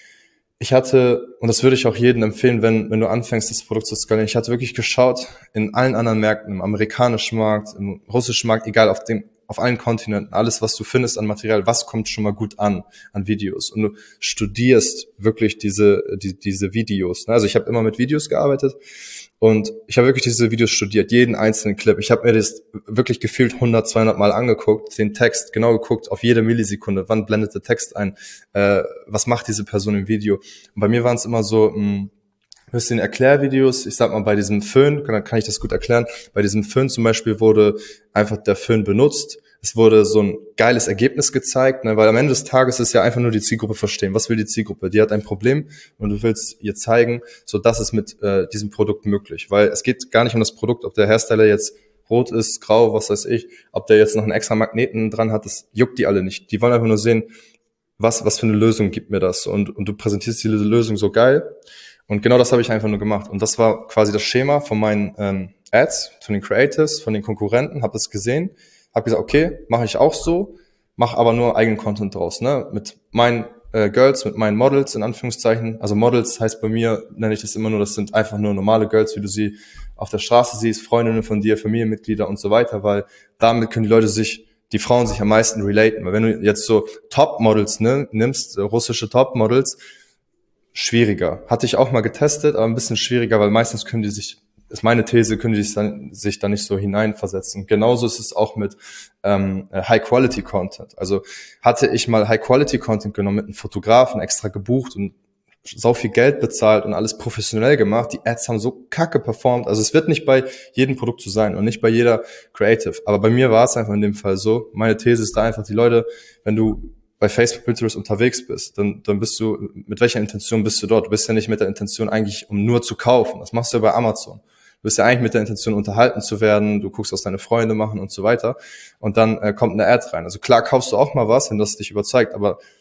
ich hatte, und das würde ich auch jedem empfehlen, wenn wenn du anfängst, das Produkt zu skalieren, ich hatte wirklich geschaut, in allen anderen Märkten, im amerikanischen Markt, im russischen Markt, egal, auf dem, auf allen Kontinenten, alles, was du findest an Material, was kommt schon mal gut an, an Videos. Und du studierst wirklich diese die, diese Videos. Also ich habe immer mit Videos gearbeitet und ich habe wirklich diese Videos studiert, jeden einzelnen Clip. Ich habe mir das wirklich gefühlt hundert, zweihundert Mal angeguckt, den Text genau geguckt, auf jede Millisekunde, wann blendet der Text ein, äh, was macht diese Person im Video. Und bei mir waren es immer so, mh, hörst du den Erklärvideos, ich sag mal, bei diesem Föhn, dann kann ich das gut erklären, bei diesem Föhn zum Beispiel wurde einfach der Föhn benutzt, es wurde so ein geiles Ergebnis gezeigt, ne, weil am Ende des Tages ist ja einfach nur die Zielgruppe verstehen. Was will die Zielgruppe? Die hat ein Problem und du willst ihr zeigen, so das ist mit äh, diesem Produkt möglich, weil es geht gar nicht um das Produkt, ob der Hersteller jetzt rot ist, grau, was weiß ich, ob der jetzt noch einen extra Magneten dran hat, das juckt die alle nicht. Die wollen einfach nur sehen, was was für eine Lösung gibt mir das, und und du präsentierst diese Lösung so geil. Und genau das habe ich einfach nur gemacht. Und das war quasi das Schema von meinen ähm, Ads, von den Creatives, von den Konkurrenten, habe das gesehen, habe gesagt, okay, mache ich auch so, mache aber nur eigenen Content draus, ne? Mit meinen äh, Girls, mit meinen Models, in Anführungszeichen. Also Models heißt bei mir, nenne ich das immer nur, das sind einfach nur normale Girls, wie du sie auf der Straße siehst, Freundinnen von dir, Familienmitglieder und so weiter, weil damit können die Leute sich, die Frauen sich am meisten relaten. Weil wenn du jetzt so Top-Models ne, nimmst, russische Top-Models, schwieriger. Hatte ich auch mal getestet, aber ein bisschen schwieriger, weil meistens können die sich, ist meine These, können die sich dann, sich da nicht so hineinversetzen. Genauso ist es auch mit ähm, High-Quality-Content. Also hatte ich mal High-Quality-Content genommen mit einem Fotografen, extra gebucht und so viel Geld bezahlt und alles professionell gemacht. Die Ads haben so kacke performt. Also es wird nicht bei jedem Produkt so sein und nicht bei jeder Creative. Aber bei mir war es einfach in dem Fall so. Meine These ist da einfach, die Leute, wenn du bei Facebook, Pinterest unterwegs bist, dann, dann bist du, mit welcher Intention bist du dort? Du bist ja nicht mit der Intention eigentlich, um nur zu kaufen. Das machst du ja bei Amazon. Du bist ja eigentlich mit der Intention, unterhalten zu werden. Du guckst, was deine Freunde machen und so weiter. Und dann äh, kommt eine Ad rein. Also klar kaufst du auch mal was, wenn das dich überzeugt, aber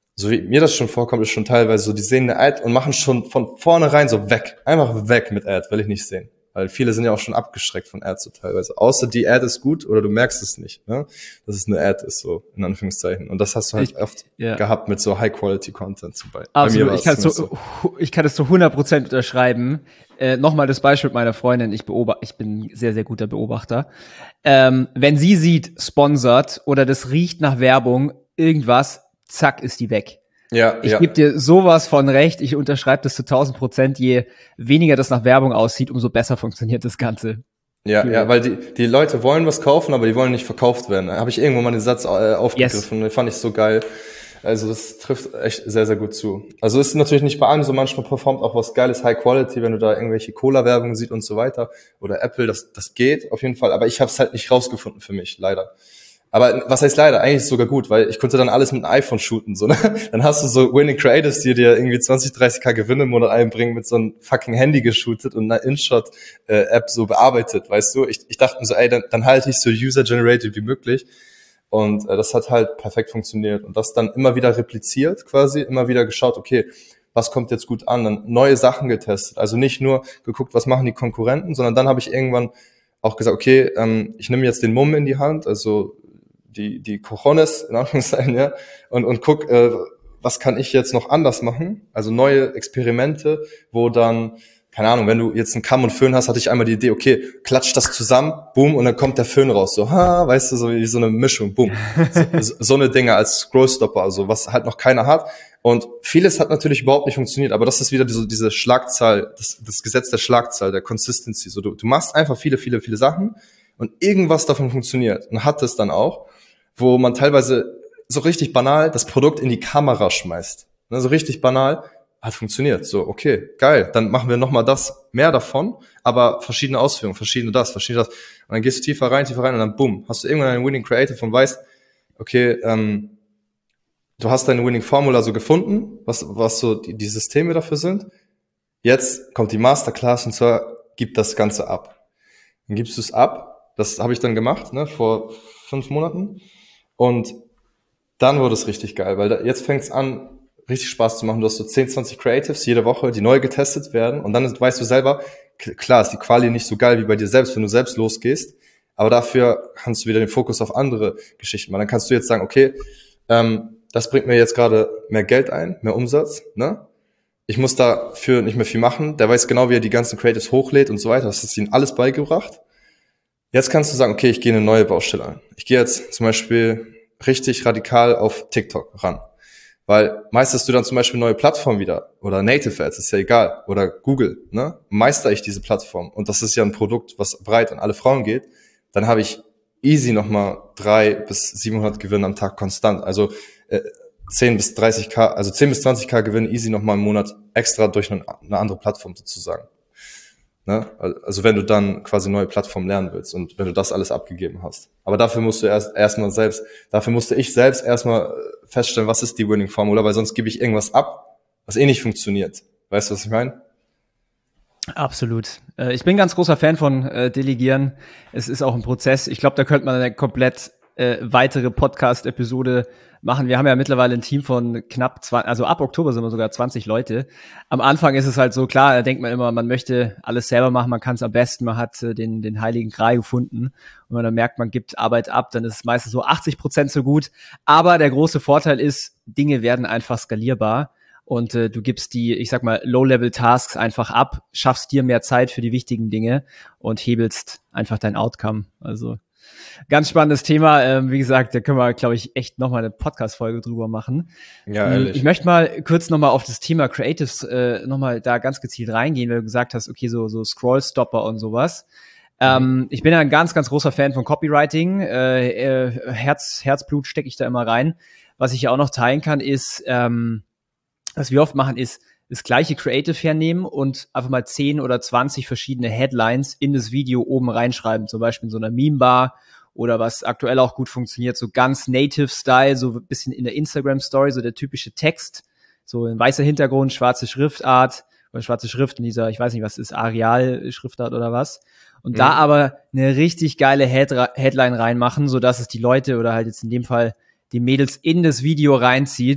so wie mir das schon vorkommt, ist schon teilweise so, die sehen eine Ad und machen schon von vornherein so weg. Einfach weg mit Ad, will ich nicht sehen. Weil viele sind ja auch schon abgeschreckt von Ads so teilweise. Außer die Ad ist gut oder du merkst es nicht, ne? Dass es eine Ad ist, so in Anführungszeichen. Und das hast du halt ich, oft ja. gehabt mit so High-Quality-Content zum Beispiel. Absolut, bei mir ich, kann so, so. ich kann es zu hundert Prozent unterschreiben. Äh, Nochmal das Beispiel mit meiner Freundin. Ich beobachte, ich bin ein sehr, sehr guter Beobachter. Ähm, wenn sie sieht, sponsored oder das riecht nach Werbung, irgendwas, zack, ist die weg. Ja, ich ja. gebe dir sowas von recht, ich unterschreibe das zu tausend Prozent, je weniger das nach Werbung aussieht, umso besser funktioniert das Ganze. Ja, ja, weil die die Leute wollen was kaufen, aber die wollen nicht verkauft werden. Da habe ich irgendwo mal den Satz äh, aufgegriffen, yes. Den fand ich so geil. Also das trifft echt sehr, sehr gut zu. Also ist natürlich nicht bei allem so, manchmal performt auch was Geiles, High Quality, wenn du da irgendwelche Cola-Werbung siehst und so weiter. Oder Apple, das das geht auf jeden Fall. Aber ich habe es halt nicht rausgefunden für mich, leider. Aber was heißt leider? Eigentlich ist es sogar gut, weil ich konnte dann alles mit einem iPhone shooten, so, ne? Dann hast du so Winning Creatives, die dir irgendwie zwanzig, dreißig K Gewinne im Monat einbringen, mit so einem fucking Handy geshootet und einer InShot-App so bearbeitet, weißt du? Ich, ich dachte mir so, ey, dann, dann halte ich so user-generated wie möglich. Und äh, das hat halt perfekt funktioniert. Und das dann immer wieder repliziert quasi, immer wieder geschaut, okay, was kommt jetzt gut an? Dann neue Sachen getestet. Also nicht nur geguckt, was machen die Konkurrenten, sondern dann habe ich irgendwann auch gesagt, okay, ähm, ich nehme jetzt den Mumm in die Hand, also die die Cojones, in Anführungszeichen, ja, und und guck, äh, was kann ich jetzt noch anders machen? Also neue Experimente, wo dann, keine Ahnung, wenn du jetzt einen Kamm und Föhn hast, hatte ich einmal die Idee, okay, klatsch das zusammen, boom, und dann kommt der Föhn raus, so, ha, weißt du, so wie so eine Mischung, boom. So, so eine Dinge als Scrollstopper, also was halt noch keiner hat. Und vieles hat natürlich überhaupt nicht funktioniert, aber das ist wieder diese, diese Schlagzahl, das, das Gesetz der Schlagzahl, der Consistency. So, du, du machst einfach viele, viele, viele Sachen und irgendwas davon funktioniert und hat es dann auch, wo man teilweise so richtig banal das Produkt in die Kamera schmeißt. Ne, so richtig banal, hat funktioniert. So, okay, geil, dann machen wir nochmal das, mehr davon, aber verschiedene Ausführungen, verschiedene das, verschiedene das. Und dann gehst du tiefer rein, tiefer rein und dann bumm, hast du irgendwann einen Winning Creative und weißt, okay, ähm, du hast deine Winning Formula so gefunden, was, was so die, die Systeme dafür sind. Jetzt kommt die Masterclass und zwar, gib das Ganze ab. Dann gibst du es ab, das habe ich dann gemacht, ne, vor fünf Monaten. Und dann wurde es richtig geil, weil da, jetzt fängt es an, richtig Spaß zu machen. Du hast so zehn, zwanzig Creatives jede Woche, die neu getestet werden. Und dann weißt du selber, klar ist die Quali nicht so geil wie bei dir selbst, wenn du selbst losgehst. Aber dafür kannst du wieder den Fokus auf andere Geschichten machen. Dann kannst du jetzt sagen, okay, ähm, das bringt mir jetzt gerade mehr Geld ein, mehr Umsatz, ne? Ich muss dafür nicht mehr viel machen. Der weiß genau, wie er die ganzen Creatives hochlädt und so weiter. Das ist ihm alles beigebracht. Jetzt kannst du sagen, okay, ich gehe eine neue Baustelle an. Ich gehe jetzt zum Beispiel richtig radikal auf TikTok ran. Weil meisterst du dann zum Beispiel neue Plattformen wieder oder Native Ads, ist ja egal, oder Google, ne? Meister ich diese Plattform und das ist ja ein Produkt, was breit an alle Frauen geht, dann habe ich easy nochmal drei bis siebenhundert Gewinne am Tag konstant. Also äh, zehn bis dreißig K, also zehn bis zwanzig K Gewinn easy nochmal im Monat extra durch eine, eine andere Plattform sozusagen. Ne? Also wenn du dann quasi neue Plattformen lernen willst und wenn du das alles abgegeben hast. Aber dafür musst du erst erstmal selbst, dafür musste ich selbst erstmal feststellen, was ist die Winning Formula, weil sonst gebe ich irgendwas ab, was eh nicht funktioniert. Weißt du, was ich meine? Absolut. Ich bin ein ganz großer Fan von äh, Delegieren. Es ist auch ein Prozess. Ich glaube, da könnte man eine komplett äh, weitere Podcast-Episode machen. Wir haben ja mittlerweile ein Team von knapp zwanzig, also ab Oktober sind wir sogar zwanzig Leute. Am Anfang ist es halt so, klar, da denkt man immer, man möchte alles selber machen, man kann es am besten, man hat äh, den den heiligen Gral gefunden. Und wenn man dann merkt, man gibt Arbeit ab, dann ist es meistens so achtzig Prozent so gut. Aber der große Vorteil ist, Dinge werden einfach skalierbar. Und äh, du gibst die, ich sag mal, Low-Level-Tasks einfach ab, schaffst dir mehr Zeit für die wichtigen Dinge und hebelst einfach dein Outcome. Also ganz spannendes Thema. Ähm, wie gesagt, da können wir, glaube ich, echt nochmal eine Podcast-Folge drüber machen. Ja, ehrlich. Ich möchte mal kurz nochmal auf das Thema Creatives äh, nochmal da ganz gezielt reingehen, weil du gesagt hast, okay, so so Scrollstopper und sowas. Mhm. Ähm, ich bin ja ein ganz, ganz großer Fan von Copywriting. Äh, äh, Herz, Herzblut stecke ich da immer rein. Was ich ja auch noch teilen kann, ist, ähm, was wir oft machen, ist das gleiche Creative hernehmen und einfach mal zehn oder zwanzig verschiedene Headlines in das Video oben reinschreiben, zum Beispiel in so einer Meme-Bar oder was aktuell auch gut funktioniert, so ganz Native-Style, so ein bisschen in der Instagram-Story, so der typische Text, so ein weißer Hintergrund, schwarze Schriftart oder schwarze Schrift in dieser, ich weiß nicht, was ist, Arial-Schriftart oder was. Und mhm. da aber eine richtig geile Head- Headline reinmachen, sodass es die Leute oder halt jetzt in dem Fall die Mädels in das Video reinzieht.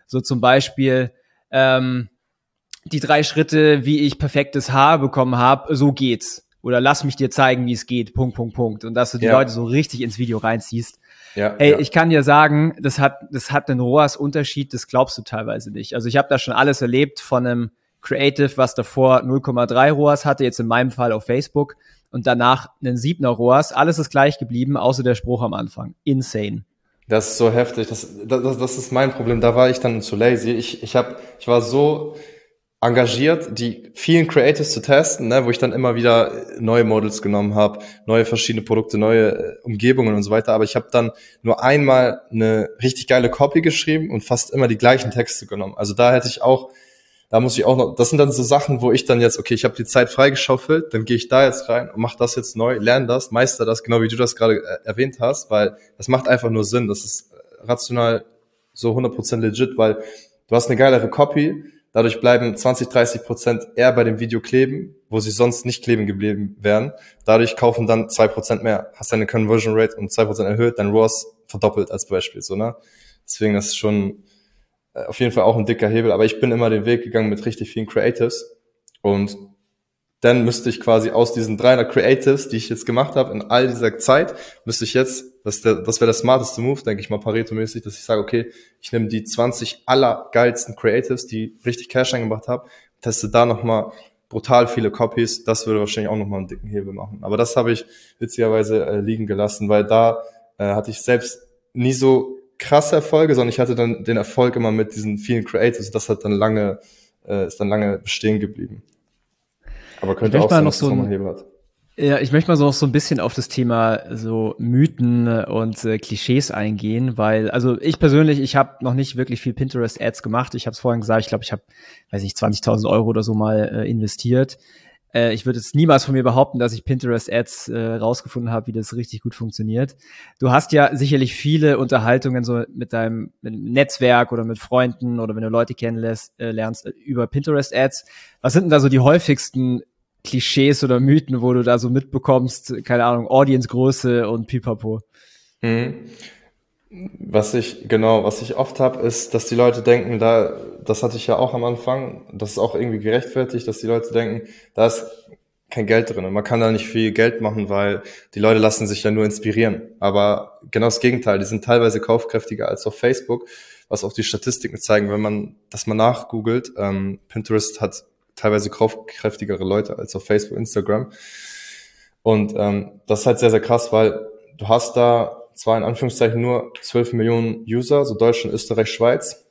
So zum Beispiel ähm, die drei Schritte, wie ich perfektes Haar bekommen habe, so geht's. Oder lass mich dir zeigen, wie es geht, Punkt, Punkt, Punkt. Und dass du die Ja. Leute so richtig ins Video reinziehst. Ja, Ey, ja. ich kann dir sagen, das hat, das hat einen R O A S-Unterschied, das glaubst du teilweise nicht. Also ich habe da schon alles erlebt von einem Creative, was davor null Komma drei R O A S hatte, jetzt in meinem Fall auf Facebook, und danach einen siebener R O A S. Alles ist gleich geblieben, außer der Spruch am Anfang. Insane. Das ist so heftig. Das, das, das ist mein Problem. Da war ich dann zu lazy. Ich, ich, hab, ich war so engagiert, die vielen Creatives zu testen, ne, wo ich dann immer wieder neue Models genommen habe, neue verschiedene Produkte, neue äh, Umgebungen und so weiter. Aber ich habe dann nur einmal eine richtig geile Copy geschrieben und fast immer die gleichen Texte genommen. Also da hätte ich auch, da muss ich auch noch, das sind dann so Sachen, wo ich dann jetzt, okay, ich habe die Zeit freigeschaufelt, dann gehe ich da jetzt rein und mache das jetzt neu, lerne das, meister das, genau wie du das gerade äh, erwähnt hast, weil das macht einfach nur Sinn. Das ist rational so hundert Prozent legit, weil du hast eine geilere Copy. Dadurch bleiben zwanzig, dreißig Prozent eher bei dem Video kleben, wo sie sonst nicht kleben geblieben wären. Dadurch kaufen dann zwei Prozent mehr. Hast deine Conversion Rate um zwei Prozent erhöht, dein R O A S verdoppelt als Beispiel, so, ne? Deswegen, das ist schon äh, auf jeden Fall auch ein dicker Hebel. Aber ich bin immer den Weg gegangen mit richtig vielen Creatives. Und dann müsste ich quasi aus diesen dreihundert Creatives, die ich jetzt gemacht habe, in all dieser Zeit, müsste ich jetzt, das, der, das wäre der smarteste Move, denke ich mal, Pareto-mäßig, dass ich sage, okay, ich nehme die zwanzig allergeilsten Creatives, die richtig Cash eingebracht haben, teste da nochmal brutal viele Copies, das würde wahrscheinlich auch nochmal einen dicken Hebel machen. Aber das habe ich witzigerweise äh, liegen gelassen, weil da äh, hatte ich selbst nie so krasse Erfolge, sondern ich hatte dann den Erfolg immer mit diesen vielen Creatives, das hat dann lange, äh, ist dann lange bestehen geblieben. Aber könnte auch sein, noch dass so das nochmal ein, einen Hebel hat. Ja, ich möchte mal so noch so ein bisschen auf das Thema so Mythen und äh, Klischees eingehen, weil, also ich persönlich, ich habe noch nicht wirklich viel Pinterest-Ads gemacht. Ich habe es vorhin gesagt, ich glaube, ich habe, weiß nicht, zwanzigtausend Euro oder so mal äh, investiert. Äh, ich würde jetzt niemals von mir behaupten, dass ich Pinterest-Ads äh, rausgefunden habe, wie das richtig gut funktioniert. Du hast ja sicherlich viele Unterhaltungen so mit deinem mit dem Netzwerk oder mit Freunden oder wenn du Leute kennenlernst äh, lernst, äh, über Pinterest-Ads. Was sind denn da so die häufigsten Klischees oder Mythen, wo du da so mitbekommst, keine Ahnung, Audience-Größe und Pipapo? Mhm. Was ich, genau, was ich oft habe, ist, dass die Leute denken, da, das hatte ich ja auch am Anfang, das ist auch irgendwie gerechtfertigt, dass die Leute denken, da ist kein Geld drin und man kann da nicht viel Geld machen, weil die Leute lassen sich ja nur inspirieren. Aber genau das Gegenteil, die sind teilweise kaufkräftiger als auf Facebook, was auch die Statistiken zeigen, wenn man, dass man nachgoogelt, ähm, Pinterest hat teilweise kaufkräftigere Leute als auf Facebook, Instagram. Und ähm, das ist halt sehr, sehr krass, weil du hast da zwar in Anführungszeichen nur zwölf Millionen User, so Deutschland, Österreich, Schweiz.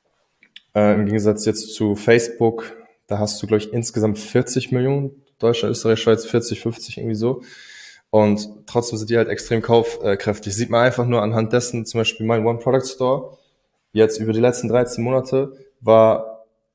Äh, im Gegensatz jetzt zu Facebook, da hast du, glaube ich, insgesamt vierzig Millionen. Deutschland, Österreich, Schweiz, vierzig, fünfzig, irgendwie so. Und trotzdem sind die halt extrem kaufkräftig. Sieht man einfach nur anhand dessen, zum Beispiel mein One-Product-Store, jetzt über die letzten dreizehn Monate, war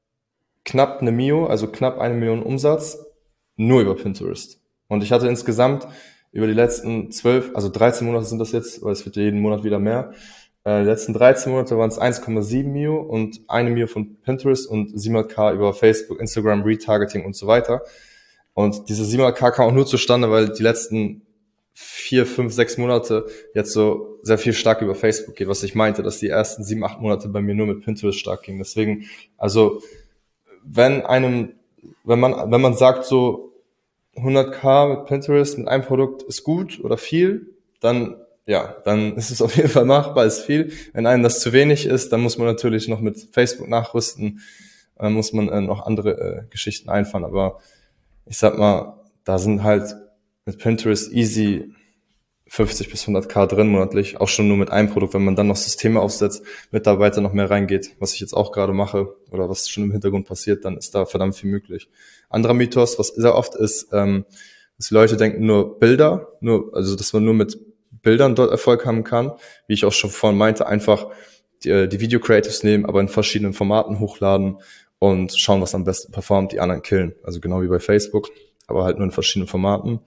knapp eine Mio, also knapp eine Million Umsatz, nur über Pinterest. Und ich hatte insgesamt über die letzten zwölf, also dreizehn Monate sind das jetzt, weil es wird ja jeden Monat wieder mehr, äh, die letzten dreizehn Monate waren es eins Komma sieben Mio und eine Mio von Pinterest und siebenhunderttausend über Facebook, Instagram, Retargeting und so weiter. Und diese siebenhunderttausend kam auch nur zustande, weil die letzten vier, fünf, sechs Monate jetzt so sehr viel stark über Facebook geht, was ich meinte, dass die ersten sieben, acht Monate bei mir nur mit Pinterest stark gingen. Deswegen, also wenn einem, wenn man, wenn man sagt so hunderttausend mit Pinterest mit einem Produkt ist gut oder viel, dann, ja, dann ist es auf jeden Fall machbar, ist viel. Wenn einem das zu wenig ist, dann muss man natürlich noch mit Facebook nachrüsten, dann muss man äh, noch andere äh, Geschichten einfahren. Aber ich sag mal, da sind halt mit Pinterest easy fünfzig bis hunderttausend drin monatlich, auch schon nur mit einem Produkt, wenn man dann noch Systeme aufsetzt, Mitarbeiter noch mehr reingeht, was ich jetzt auch gerade mache oder was schon im Hintergrund passiert, dann ist da verdammt viel möglich. Anderer Mythos, was sehr oft ist, ähm, dass die Leute denken, nur Bilder, nur, also dass man nur mit Bildern dort Erfolg haben kann, wie ich auch schon vorhin meinte, einfach die, die Video-Creatives nehmen, aber in verschiedenen Formaten hochladen und schauen, was am besten performt, die anderen killen. Also genau wie bei Facebook, aber halt nur in verschiedenen Formaten.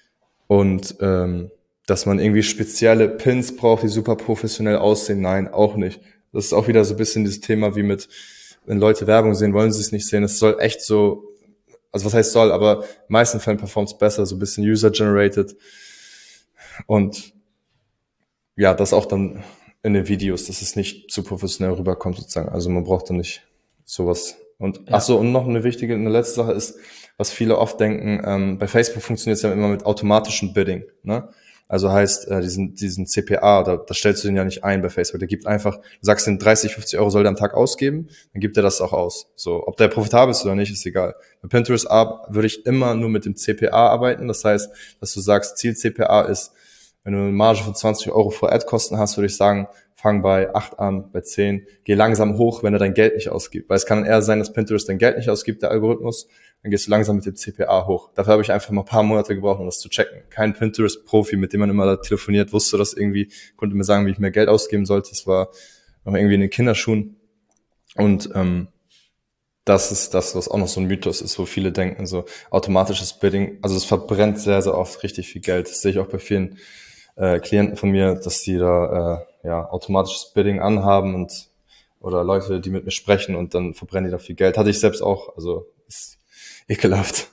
Und ähm, dass man irgendwie spezielle Pins braucht, die super professionell aussehen. Nein, auch nicht. Das ist auch wieder so ein bisschen dieses Thema wie mit, wenn Leute Werbung sehen, wollen sie es nicht sehen. Es soll echt so, also was heißt soll, aber in den meisten Fällen performt es besser, so ein bisschen user-generated. Und ja, das auch dann in den Videos, dass es nicht zu professionell rüberkommt sozusagen. Also man braucht da nicht sowas. Und Ja. ach so, und noch eine wichtige, eine letzte Sache ist, was viele oft denken, ähm, bei Facebook funktioniert es ja immer mit automatischem Bidding, ne? Also heißt, äh, diesen, diesen C P A, da, da stellst du den ja nicht ein bei Facebook. Der gibt einfach, du sagst den dreißig, fünfzig Euro soll der am Tag ausgeben, dann gibt er das auch aus. So, ob der profitabel ist oder nicht, ist egal. Bei Pinterest würde ich immer nur mit dem C P A arbeiten. Das heißt, dass du sagst, Ziel-C P A ist, wenn du eine Marge von zwanzig Euro vor Ad-Kosten hast, würde ich sagen, fang bei acht an, bei zehn, geh langsam hoch, wenn er dein Geld nicht ausgibt. Weil es kann eher sein, dass Pinterest dein Geld nicht ausgibt, der Algorithmus, dann gehst du langsam mit dem C P A hoch. Dafür habe ich einfach mal ein paar Monate gebraucht, um das zu checken. Kein Pinterest-Profi, mit dem man immer da telefoniert, wusste das irgendwie, konnte mir sagen, wie ich mehr Geld ausgeben sollte. Das war noch irgendwie in den Kinderschuhen. Und ähm, das ist das, was auch noch so ein Mythos ist, wo viele denken, so automatisches Bidding, also es verbrennt sehr, sehr oft richtig viel Geld. Das sehe ich auch bei vielen äh, Klienten von mir, dass die da äh, ja automatisches Bidding anhaben und oder Leute, die mit mir sprechen und dann verbrennen die da viel Geld. Hatte ich selbst auch, also ist ekelhaft.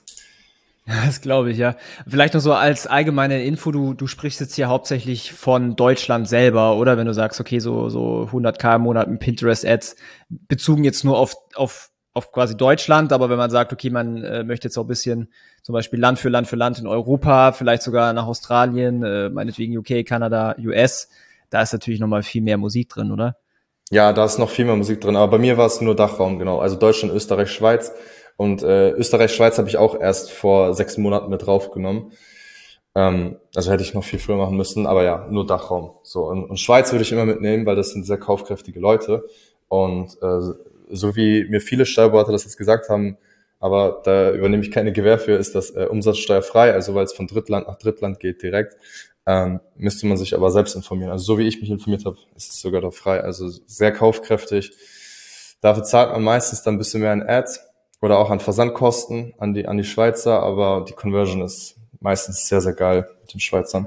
Das glaube ich, ja. Vielleicht noch so als allgemeine Info, du, du sprichst jetzt hier hauptsächlich von Deutschland selber, oder? Wenn du sagst, okay, so, so hunderttausend im Monat mit Pinterest-Ads, bezogen jetzt nur auf, auf, auf quasi Deutschland, aber wenn man sagt, okay, man äh, möchte jetzt auch ein bisschen zum Beispiel Land für Land für Land in Europa, vielleicht sogar nach Australien, äh, meinetwegen U K, Kanada, U S, da ist natürlich nochmal viel mehr Musik drin, oder? Ja, da ist noch viel mehr Musik drin, aber bei mir war es nur Dachraum, genau. Also Deutschland, Österreich, Schweiz. Und äh, Österreich, Schweiz habe ich auch erst vor sechs Monaten mit draufgenommen. Ähm, also hätte ich noch viel früher machen müssen, aber ja, nur Dachraum. So, und, und Schweiz würde ich immer mitnehmen, weil das sind sehr kaufkräftige Leute. Und äh, so wie mir viele Steuerberater das jetzt gesagt haben, aber da übernehme ich keine Gewähr für, ist das äh, umsatzsteuerfrei, also weil es von Drittland nach Drittland geht direkt. Ähm, müsste man sich aber selbst informieren. Also so wie ich mich informiert habe, ist es sogar da frei. Also sehr kaufkräftig. Dafür zahlt man meistens dann ein bisschen mehr an Ads oder auch an Versandkosten an die an die Schweizer, aber die Conversion ist meistens sehr, sehr geil mit den Schweizern.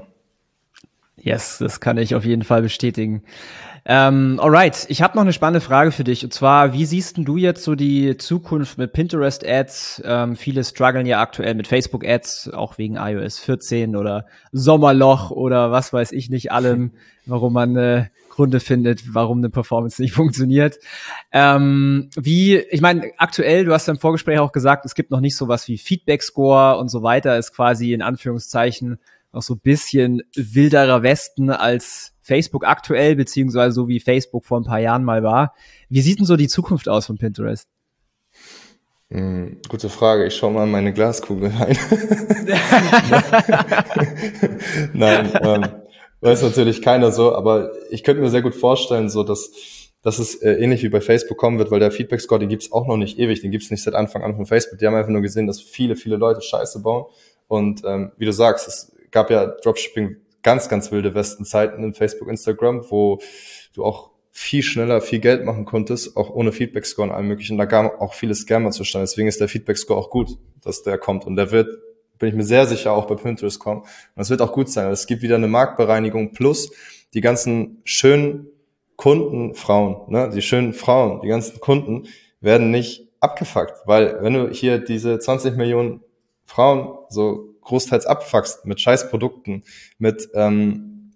Yes, das kann ich auf jeden Fall bestätigen. Ähm, alright, ich habe noch eine spannende Frage für dich. Und zwar, wie siehst denn du jetzt so die Zukunft mit Pinterest-Ads? Ähm, viele strugglen ja aktuell mit Facebook-Ads, auch wegen i O S vierzehn oder Sommerloch oder was weiß ich nicht allem, warum man äh, Gründe findet, warum eine Performance nicht funktioniert. Ähm, wie, ich meine, aktuell, du hast ja im Vorgespräch auch gesagt, es gibt noch nicht sowas wie Feedback-Score und so weiter, ist quasi in Anführungszeichen noch so ein bisschen wilderer Westen als Facebook aktuell, beziehungsweise so wie Facebook vor ein paar Jahren mal war. Wie sieht denn so die Zukunft aus von Pinterest? Hm, gute Frage. Ich schaue mal in meine Glaskugel rein. Nein, ähm, weiß natürlich keiner so, aber ich könnte mir sehr gut vorstellen, so dass, dass es äh, ähnlich wie bei Facebook kommen wird, weil der Feedback-Score, den gibt's auch noch nicht ewig, den gibt's nicht seit Anfang an von Facebook. Die haben einfach nur gesehen, dass viele, viele Leute Scheiße bauen. Und ähm, wie du sagst, es gab ja Dropshipping ganz, ganz wilde Westenzeiten in Facebook, Instagram, wo du auch viel schneller viel Geld machen konntest, auch ohne Feedback-Score und allem möglichen. Da kamen auch viele Scammer zustande. Deswegen ist der Feedback-Score auch gut, dass der kommt. Und der wird, bin ich mir sehr sicher, auch bei Pinterest kommen. Und es wird auch gut sein. Es gibt wieder eine Marktbereinigung plus die ganzen schönen Kundenfrauen, ne, die schönen Frauen, die ganzen Kunden werden nicht abgefuckt. Weil wenn du hier diese zwanzig Millionen Frauen so großteils abfuckst mit Scheißprodukten, mit ähm,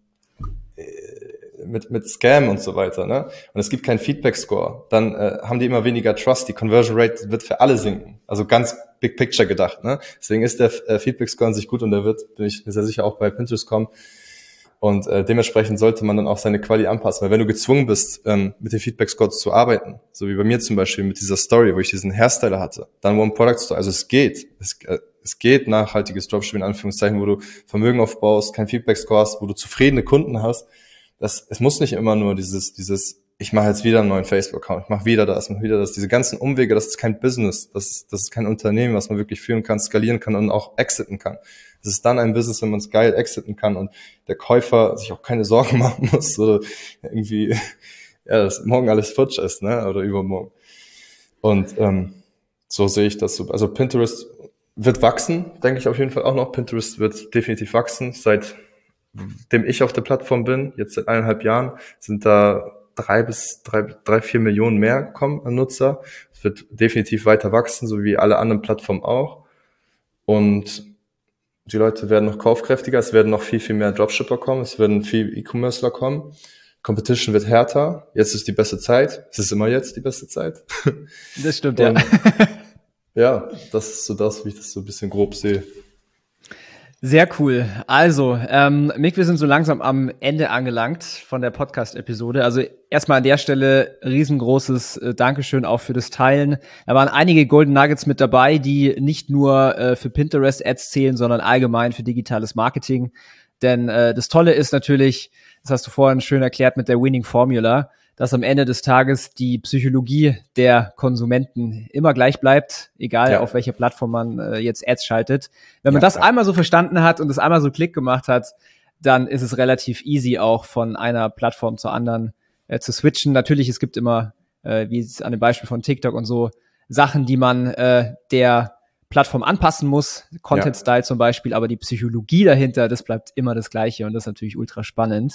mit mit Scam und so weiter, ne? Und es gibt keinen Feedback-Score, dann äh, haben die immer weniger Trust. Die Conversion Rate wird für alle sinken. Also ganz Big Picture gedacht, ne? Deswegen ist der äh, Feedback-Score an sich gut und der wird, bin ich sehr sicher, auch bei Pinterest kommen. Und äh, dementsprechend sollte man dann auch seine Quali anpassen. Weil wenn du gezwungen bist, ähm, mit den Feedback-Scores zu arbeiten, so wie bei mir zum Beispiel mit dieser Story, wo ich diesen Hairstyler hatte, dann One Product Store, also es geht, es, äh, es geht nachhaltiges Dropshipping in Anführungszeichen, wo du Vermögen aufbaust, kein Feedback-Score hast, wo du zufriedene Kunden hast. Das, es muss nicht immer nur dieses, dieses, ich mache jetzt wieder einen neuen Facebook-Account, ich mache wieder das, mache wieder das, diese ganzen Umwege, das ist kein Business, das ist, das ist kein Unternehmen, was man wirklich führen kann, skalieren kann und auch exiten kann. Es ist dann ein Business, wenn man es geil exiten kann und der Käufer sich auch keine Sorgen machen muss oder irgendwie, ja, dass morgen alles futsch ist, ne, oder übermorgen. Und ähm, so sehe ich das so. Also Pinterest wird wachsen, denke ich auf jeden Fall auch noch. Pinterest wird definitiv wachsen. Seitdem ich auf der Plattform bin, jetzt seit eineinhalb Jahren, sind da drei bis drei, drei, vier Millionen mehr gekommen an Nutzer. Es wird definitiv weiter wachsen, so wie alle anderen Plattformen auch. Und die Leute werden noch kaufkräftiger, es werden noch viel, viel mehr Dropshipper kommen, es werden viel E-Commercer kommen. Competition wird härter. Jetzt ist die beste Zeit. Es ist immer jetzt die beste Zeit. Das stimmt, Und, ja. Ja, das ist so das, wie ich das so ein bisschen grob sehe. Sehr cool. Also, ähm, Mick, wir sind so langsam am Ende angelangt von der Podcast-Episode. Also erstmal an der Stelle riesengroßes äh, Dankeschön auch für das Teilen. Da waren einige Golden Nuggets mit dabei, die nicht nur äh, für Pinterest-Ads zählen, sondern allgemein für digitales Marketing. Denn äh, das Tolle ist natürlich, das hast du vorhin schön erklärt mit der Winning Formula, dass am Ende des Tages die Psychologie der Konsumenten immer gleich bleibt, egal ja. auf welcher Plattform man äh, jetzt Ads schaltet. Wenn man ja, das ja. einmal so verstanden hat und es einmal so Klick gemacht hat, dann ist es relativ easy auch von einer Plattform zur anderen äh, zu switchen. Natürlich, es gibt immer, äh, wie es an dem Beispiel von TikTok und so, Sachen, die man äh, der Plattform anpassen muss, Content-Style ja. zum Beispiel, aber die Psychologie dahinter, das bleibt immer das Gleiche und das ist natürlich ultra spannend.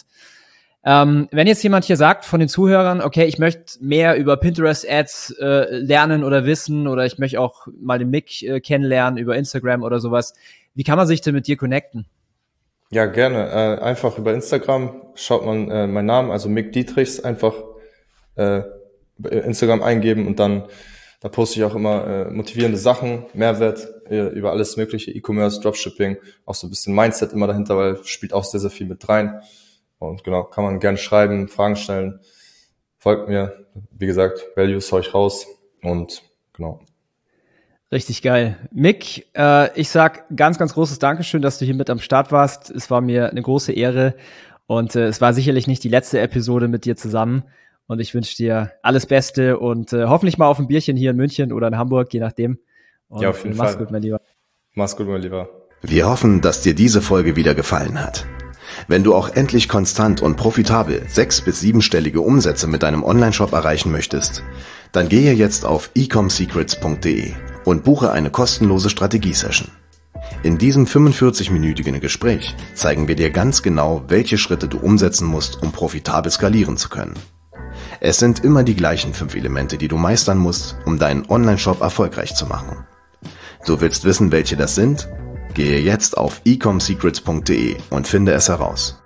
Ähm, wenn jetzt jemand hier sagt von den Zuhörern, okay, ich möchte mehr über Pinterest-Ads äh, lernen oder wissen oder ich möchte auch mal den Mick äh, kennenlernen über Instagram oder sowas, wie kann man sich denn mit dir connecten? Ja, gerne. Äh, einfach über Instagram schaut man äh, meinen Namen, also Mick Dietrichs, einfach äh, Instagram eingeben und dann da poste ich auch immer äh, motivierende Sachen, Mehrwert äh, über alles mögliche, E-Commerce, Dropshipping, auch so ein bisschen Mindset immer dahinter, weil spielt auch sehr, sehr viel mit rein. Und genau, kann man gerne schreiben, Fragen stellen, folgt mir. Wie gesagt, Values hau ich raus und genau. Richtig geil. Mick, äh, ich sag ganz, ganz großes Dankeschön, dass du hier mit am Start warst. Es war mir eine große Ehre und äh, es war sicherlich nicht die letzte Episode mit dir zusammen. Und ich wünsche dir alles Beste und äh, hoffentlich mal auf ein Bierchen hier in München oder in Hamburg, je nachdem. Und ja, auf jeden mach's Fall. gut, mein Lieber. Mach's gut, mein Lieber. Wir hoffen, dass dir diese Folge wieder gefallen hat. Wenn du auch endlich konstant und profitabel sechs- bis siebenstellige Umsätze mit deinem Onlineshop erreichen möchtest, dann gehe jetzt auf e com secrets punkt de und buche eine kostenlose Strategie-Session. In diesem fünfundvierzig-minütigen Gespräch zeigen wir dir ganz genau, welche Schritte du umsetzen musst, um profitabel skalieren zu können. Es sind immer die gleichen fünf Elemente, die du meistern musst, um deinen Onlineshop erfolgreich zu machen. Du willst wissen, welche das sind? Gehe jetzt auf e com secrets punkt de und finde es heraus.